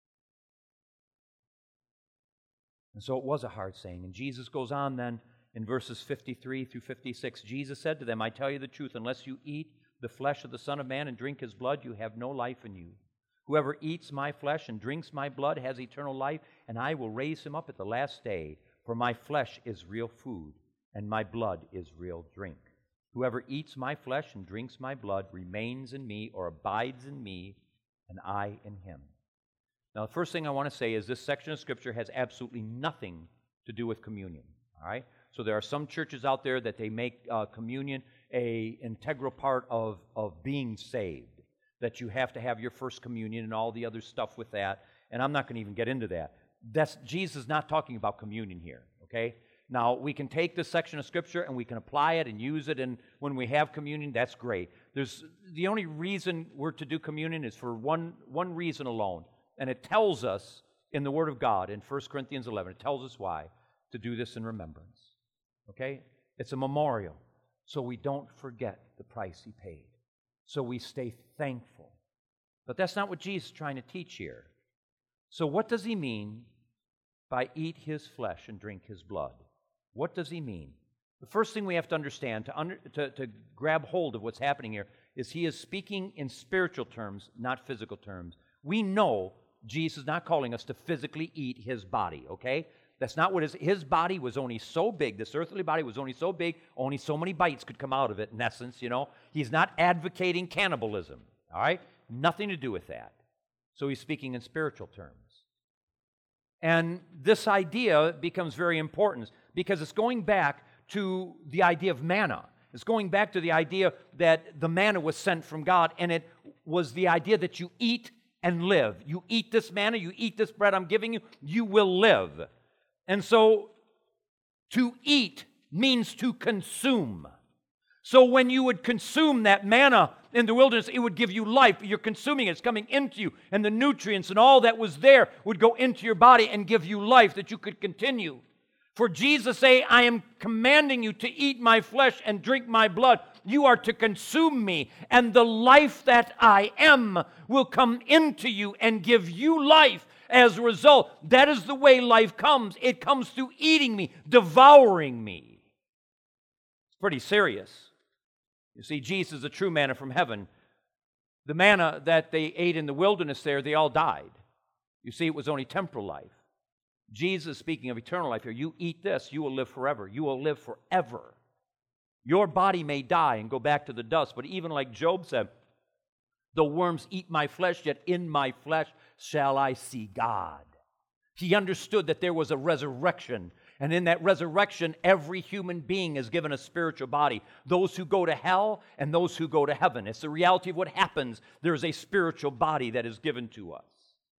And so it was a hard saying. And Jesus goes on then in verses 53 through 56. Jesus said to them, I tell you the truth, unless you eat the flesh of the Son of Man and drink His blood, you have no life in you. Whoever eats my flesh and drinks my blood has eternal life, and I will raise him up at the last day. For my flesh is real food, and my blood is real drink. Whoever eats my flesh and drinks my blood remains in me or abides in me, and I in him. Now, the first thing I want to say is this section of Scripture has absolutely nothing to do with communion. All right? So there are some churches out there that they make communion an integral part of being saved, that you have to have your first communion and all the other stuff with that, and I'm not going to even get into that. Jesus is not talking about communion here, okay? Now, we can take this section of Scripture and we can apply it and use it, and when we have communion, that's great. The only reason we're to do communion is for one reason alone, and it tells us in the Word of God, in 1 Corinthians 11, it tells us why, to do this in remembrance, okay? It's a memorial, so we don't forget the price He paid, so we stay thankful. But that's not what Jesus is trying to teach here. So what does He mean by eat His flesh and drink His blood? What does He mean? The first thing we have to understand, to grab hold of what's happening here, is He is speaking in spiritual terms, not physical terms. We know Jesus is not calling us to physically eat His body, okay? That's not what His body was only so big, this earthly body was only so big, only so many bites could come out of it, in essence, you know. He's not advocating cannibalism, all right? Nothing to do with that. So He's speaking in spiritual terms. And this idea becomes very important because it's going back to the idea of manna. It's going back to the idea that the manna was sent from God, and it was the idea that you eat and live. You eat this manna, you eat this bread I'm giving you, you will live. And so to eat means to consume. So when you would consume that manna in the wilderness, it would give you life. You're consuming it. It's coming into you. And the nutrients and all that was there would go into your body and give you life that you could continue. For Jesus say, I am commanding you to eat my flesh and drink my blood. You are to consume me, and the life that I am will come into you and give you life. As a result, that is the way life comes. It comes through eating me, devouring me. It's pretty serious. You see, Jesus is the true manna from heaven. The manna that they ate in the wilderness there, they all died. You see, it was only temporal life. Jesus, speaking of eternal life here, you eat this, you will live forever. You will live forever. Your body may die and go back to the dust, but even like Job said, the worms eat my flesh, yet in my flesh shall I see God. He understood that there was a resurrection, and in that resurrection, every human being is given a spiritual body. Those who go to hell and those who go to heaven. It's the reality of what happens. There is a spiritual body that is given to us.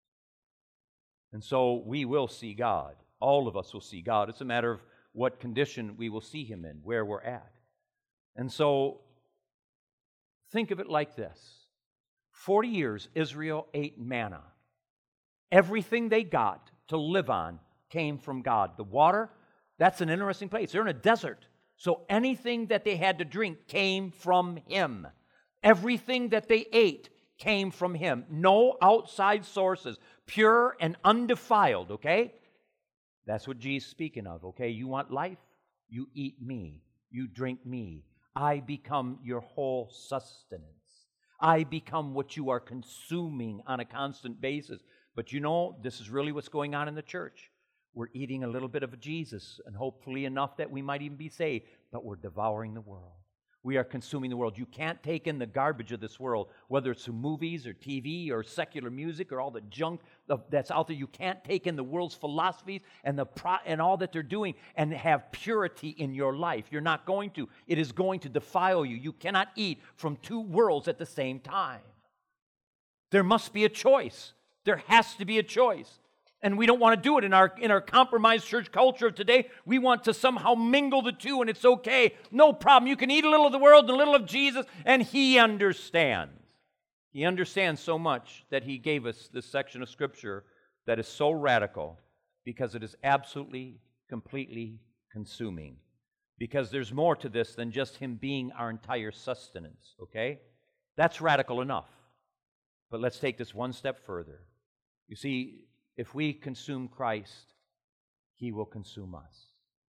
And so we will see God. All of us will see God. It's a matter of what condition we will see Him in, where we're at. And so think of it like this. 40 years, Israel ate manna. Everything they got to live on came from God. The water, that's an interesting place. They're in a desert. So anything that they had to drink came from Him. Everything that they ate came from Him. No outside sources. Pure and undefiled, okay? That's what Jesus is speaking of, okay? You want life? You eat me. You drink me. I become your whole sustenance. I become what you are consuming on a constant basis. But you know, this is really what's going on in the church. We're eating a little bit of Jesus, and hopefully enough that we might even be saved, but we're devouring the world. We are consuming the world. You can't take in the garbage of this world, whether it's through movies or TV or secular music or all the junk that's out there. You can't take in the world's philosophies and all that they're doing and have purity in your life. You're not going to. It is going to defile you. You cannot eat from two worlds at the same time. There must be a choice. There has to be a choice. And we don't want to do it in our compromised church culture of today. We want to somehow mingle the two, and it's okay. No problem. You can eat a little of the world and a little of Jesus, and He understands. He understands so much that He gave us this section of Scripture that is so radical because it is absolutely, completely consuming. Because there's more to this than just Him being our entire sustenance, okay? That's radical enough. But let's take this one step further. You see, if we consume Christ, He will consume us.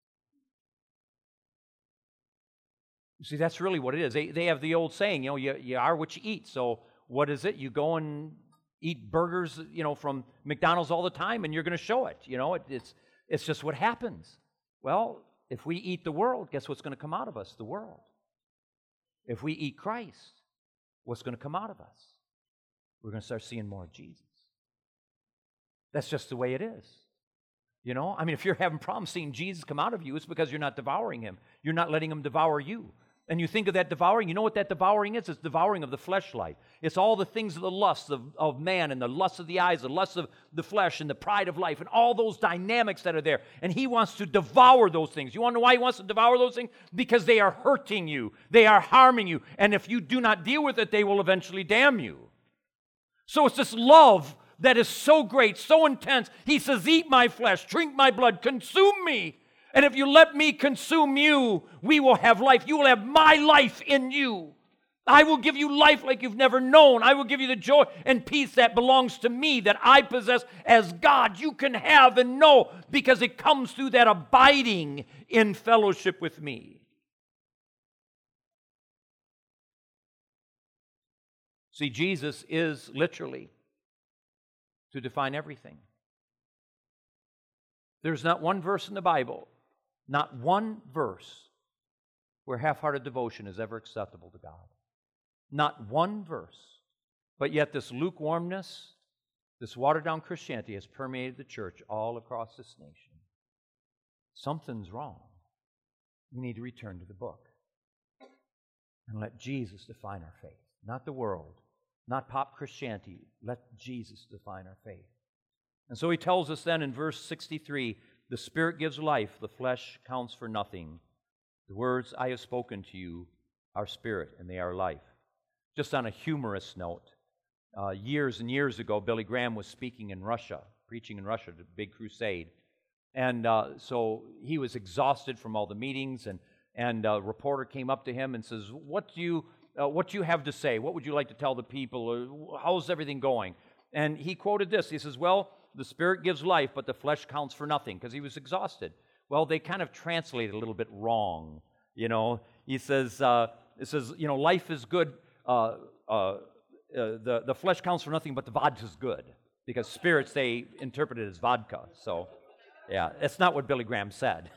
You see, that's really what it is. They have the old saying, you are what you eat. So what is it? You go and eat burgers, from McDonald's all the time, and you're going to show it. It's just what happens. Well, if we eat the world, guess what's going to come out of us? The world. If we eat Christ, what's going to come out of us? We're going to start seeing more of Jesus. That's just the way it is. If you're having problems seeing Jesus come out of you, it's because you're not devouring Him. You're not letting Him devour you. And you think of that devouring, you know what that devouring is? It's devouring of the flesh life. It's all the things of the lusts of man and the lust of the eyes, the lust of the flesh and the pride of life and all those dynamics that are there. And He wants to devour those things. You want to know why He wants to devour those things? Because they are hurting you. They are harming you. And if you do not deal with it, they will eventually damn you. So it's this love that is so great, so intense. He says, eat my flesh, drink my blood, consume me. And if you let me consume you, we will have life. You will have my life in you. I will give you life like you've never known. I will give you the joy and peace that belongs to me, that I possess as God. You can have and know because it comes through that abiding in fellowship with me. See, Jesus is literally to define everything. There's not one verse in the Bible, not one verse, where half-hearted devotion is ever acceptable to God. Not one verse. But yet this lukewarmness, this watered-down Christianity has permeated the church all across this nation. Something's wrong. We need to return to the book and let Jesus define our faith, not the world. Not pop Christianity. Let Jesus define our faith. And so He tells us then in verse 63, the Spirit gives life, the flesh counts for nothing. The words I have spoken to you are spirit and they are life. Just on a humorous note, years and years ago, Billy Graham was speaking in Russia, preaching in Russia, the big crusade. And so he was exhausted from all the meetings, and a reporter came up to him and says, what do you have to say? What would you like to tell the people? How's everything going? And he quoted this. He says, well, the Spirit gives life, but the flesh counts for nothing, because he was exhausted. Well, they kind of translate it a little bit wrong. He says, life is good. The flesh counts for nothing, but the vodka's good, because spirits, they interpret it as vodka. So, yeah, that's not what Billy Graham said.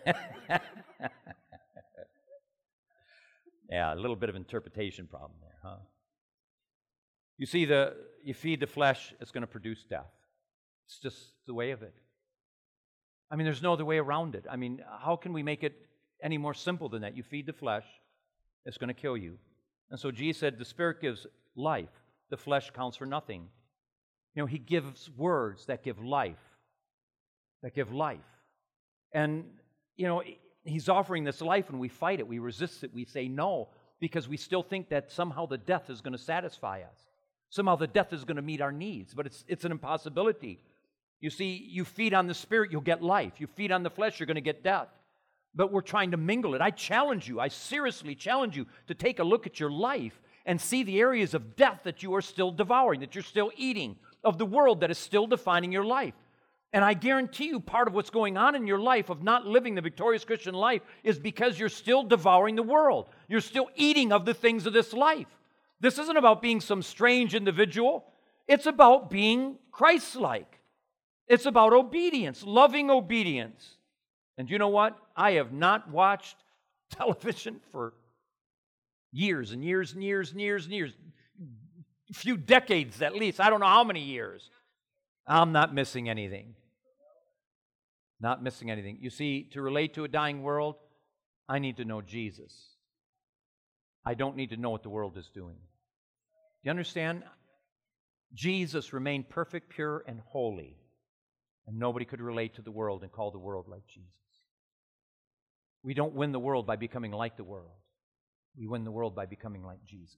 Yeah, a little bit of interpretation problem there, huh? You see, you feed the flesh, it's going to produce death. It's just the way of it. There's no other way around it. How can we make it any more simple than that? You feed the flesh, it's going to kill you. And so Jesus said, the Spirit gives life. The flesh counts for nothing. He gives words that give life. That give life. And, He's offering this life, and we fight it. We resist it. We say no, because we still think that somehow the death is going to satisfy us. Somehow the death is going to meet our needs, but it's an impossibility. You see, you feed on the Spirit, you'll get life. You feed on the flesh, you're going to get death. But we're trying to mingle it. I seriously challenge you to take a look at your life and see the areas of death that you are still devouring, that you're still eating, of the world that is still defining your life. And I guarantee you part of what's going on in your life of not living the victorious Christian life is because you're still devouring the world. You're still eating of the things of this life. This isn't about being some strange individual. It's about being Christ-like. It's about obedience, loving obedience. And you know what? I have not watched television for Years and years and years and years and years. A few decades at least. I don't know how many years. I'm not missing anything. Not missing anything. You see, to relate to a dying world, I need to know Jesus. I don't need to know what the world is doing. Do you understand? Jesus remained perfect, pure, and holy. And nobody could relate to the world and call the world like Jesus. We don't win the world by becoming like the world. We win the world by becoming like Jesus.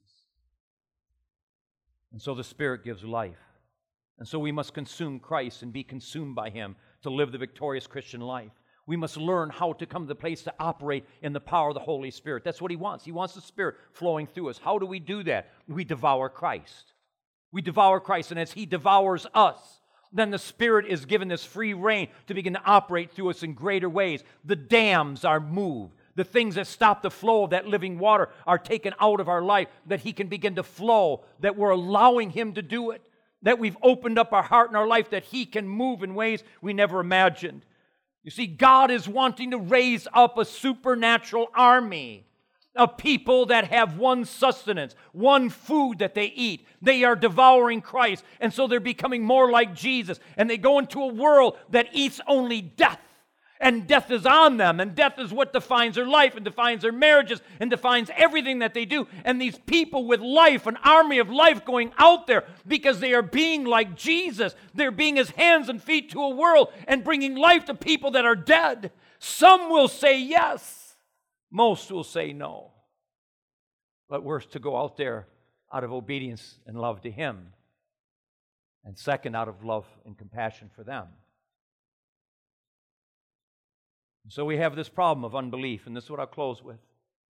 And so the Spirit gives life. And so we must consume Christ and be consumed by Him to live the victorious Christian life. We must learn how to come to the place to operate in the power of the Holy Spirit. That's what He wants. He wants the Spirit flowing through us. How do we do that? We devour Christ. We devour Christ, and as He devours us, then the Spirit is given this free rein to begin to operate through us in greater ways. The dams are moved. The things that stop the flow of that living water are taken out of our life, that He can begin to flow, that we're allowing Him to do it, that we've opened up our heart and our life, that He can move in ways we never imagined. You see, God is wanting to raise up a supernatural army of people that have one sustenance, one food that they eat. They are devouring Christ, and so they're becoming more like Jesus. And they go into a world that eats only death, and death is on them, and death is what defines their life, and defines their marriages, and defines everything that they do. And these people with life, an army of life going out there, because they are being like Jesus. They're being His hands and feet to a world, and bringing life to people that are dead. Some will say yes. Most will say no. But we're to go out there out of obedience and love to Him. And second, out of love and compassion for them. So we have this problem of unbelief, and this is what I'll close with.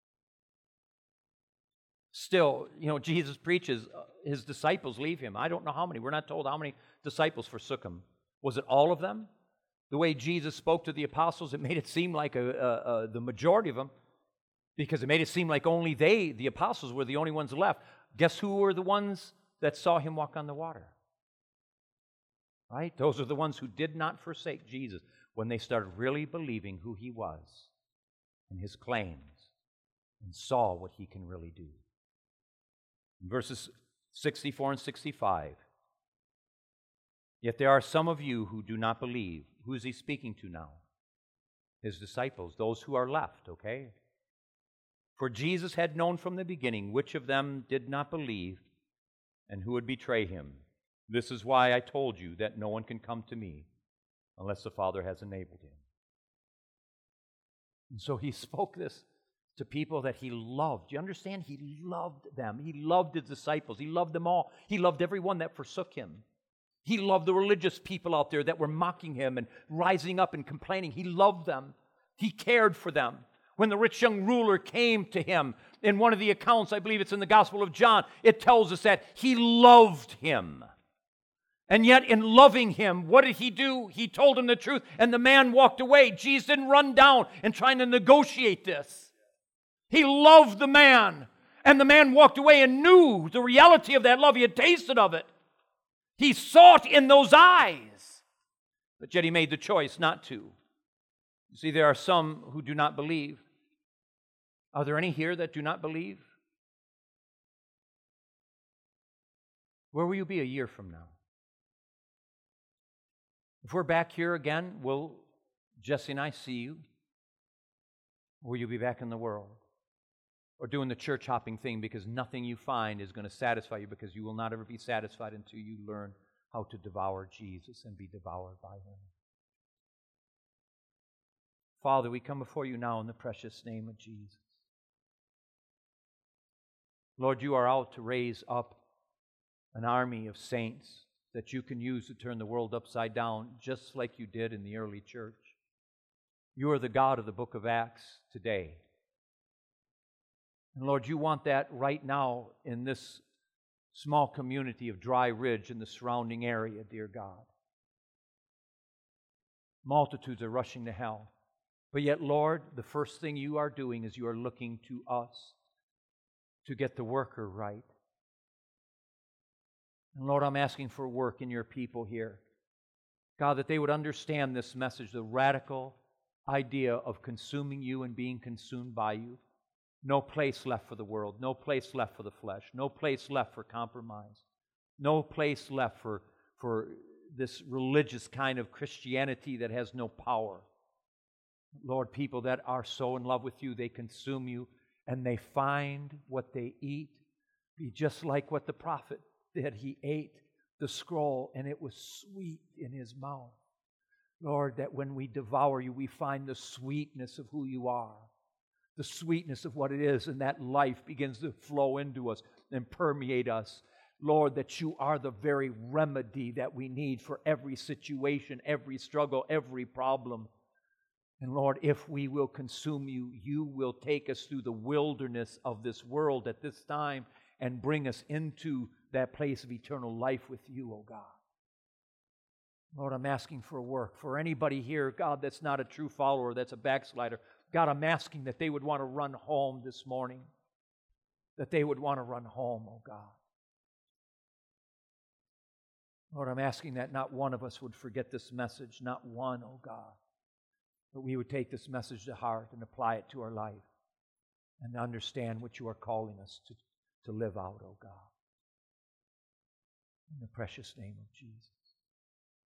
Still, Jesus preaches, His disciples leave Him. I don't know how many. We're not told how many disciples forsook Him. Was it all of them? The way Jesus spoke to the apostles, it made it seem like the majority of them, because it made it seem like only the apostles, were the only ones left. Guess who were the ones that saw Him walk on the water? Right? Those are the ones who did not forsake Jesus when they started really believing who He was and His claims and saw what He can really do. In verses 64 and 65, yet there are some of you who do not believe. Who is He speaking to now? His disciples, those who are left, okay? For Jesus had known from the beginning which of them did not believe and who would betray Him. This is why I told you that no one can come to me unless the Father has enabled him. And so He spoke this to people that He loved. Do you understand? He loved them. He loved His disciples. He loved them all. He loved everyone that forsook Him. He loved the religious people out there that were mocking Him and rising up and complaining. He loved them. He cared for them. When the rich young ruler came to Him, in one of the accounts, I believe it's in the Gospel of John, it tells us that He loved him. And yet in loving him, what did He do? He told him the truth, and the man walked away. Jesus didn't run down and trying to negotiate this. He loved the man, and the man walked away and knew the reality of that love. He had tasted of it. He saw it in those eyes, but yet he made the choice not to. You see, there are some who do not believe. Are there any here that do not believe? Where will you be a year from now? If we're back here again, will Jesse and I see you? Or will you be back in the world? Or doing the church hopping thing, because nothing you find is going to satisfy you, because you will not ever be satisfied until you learn how to devour Jesus and be devoured by Him. Father, we come before You now in the precious name of Jesus. Lord, You are out to raise up an army of saints that You can use to turn the world upside down, just like You did in the early church. You are the God of the book of Acts today. And Lord, You want that right now in this small community of Dry Ridge and the surrounding area, dear God. Multitudes are rushing to hell. But yet, Lord, the first thing You are doing is You are looking to us to get the worker right. And Lord, I'm asking for work in Your people here. God, that they would understand this message, the radical idea of consuming You and being consumed by You. No place left for the world. No place left for the flesh. No place left for compromise. No place left for this religious kind of Christianity that has no power. Lord, people that are so in love with you, they consume you, and they find what they eat be just like what the prophet did. He ate the scroll, and it was sweet in his mouth. Lord, that when we devour you, we find the sweetness of who you are, the sweetness of what it is, and that life begins to flow into us and permeate us. Lord, that you are the very remedy that we need for every situation, every struggle, every problem. And Lord, if we will consume you, you will take us through the wilderness of this world at this time and bring us into that place of eternal life with you, oh God. Lord, I'm asking for a work. For anybody here, God, that's not a true follower, that's a backslider, God, I'm asking that they would want to run home this morning. That they would want to run home, oh God. Lord, I'm asking that not one of us would forget this message, not one, oh God. But we would take this message to heart and apply it to our life and understand what you are calling us to live out, oh God. In the precious name of Jesus.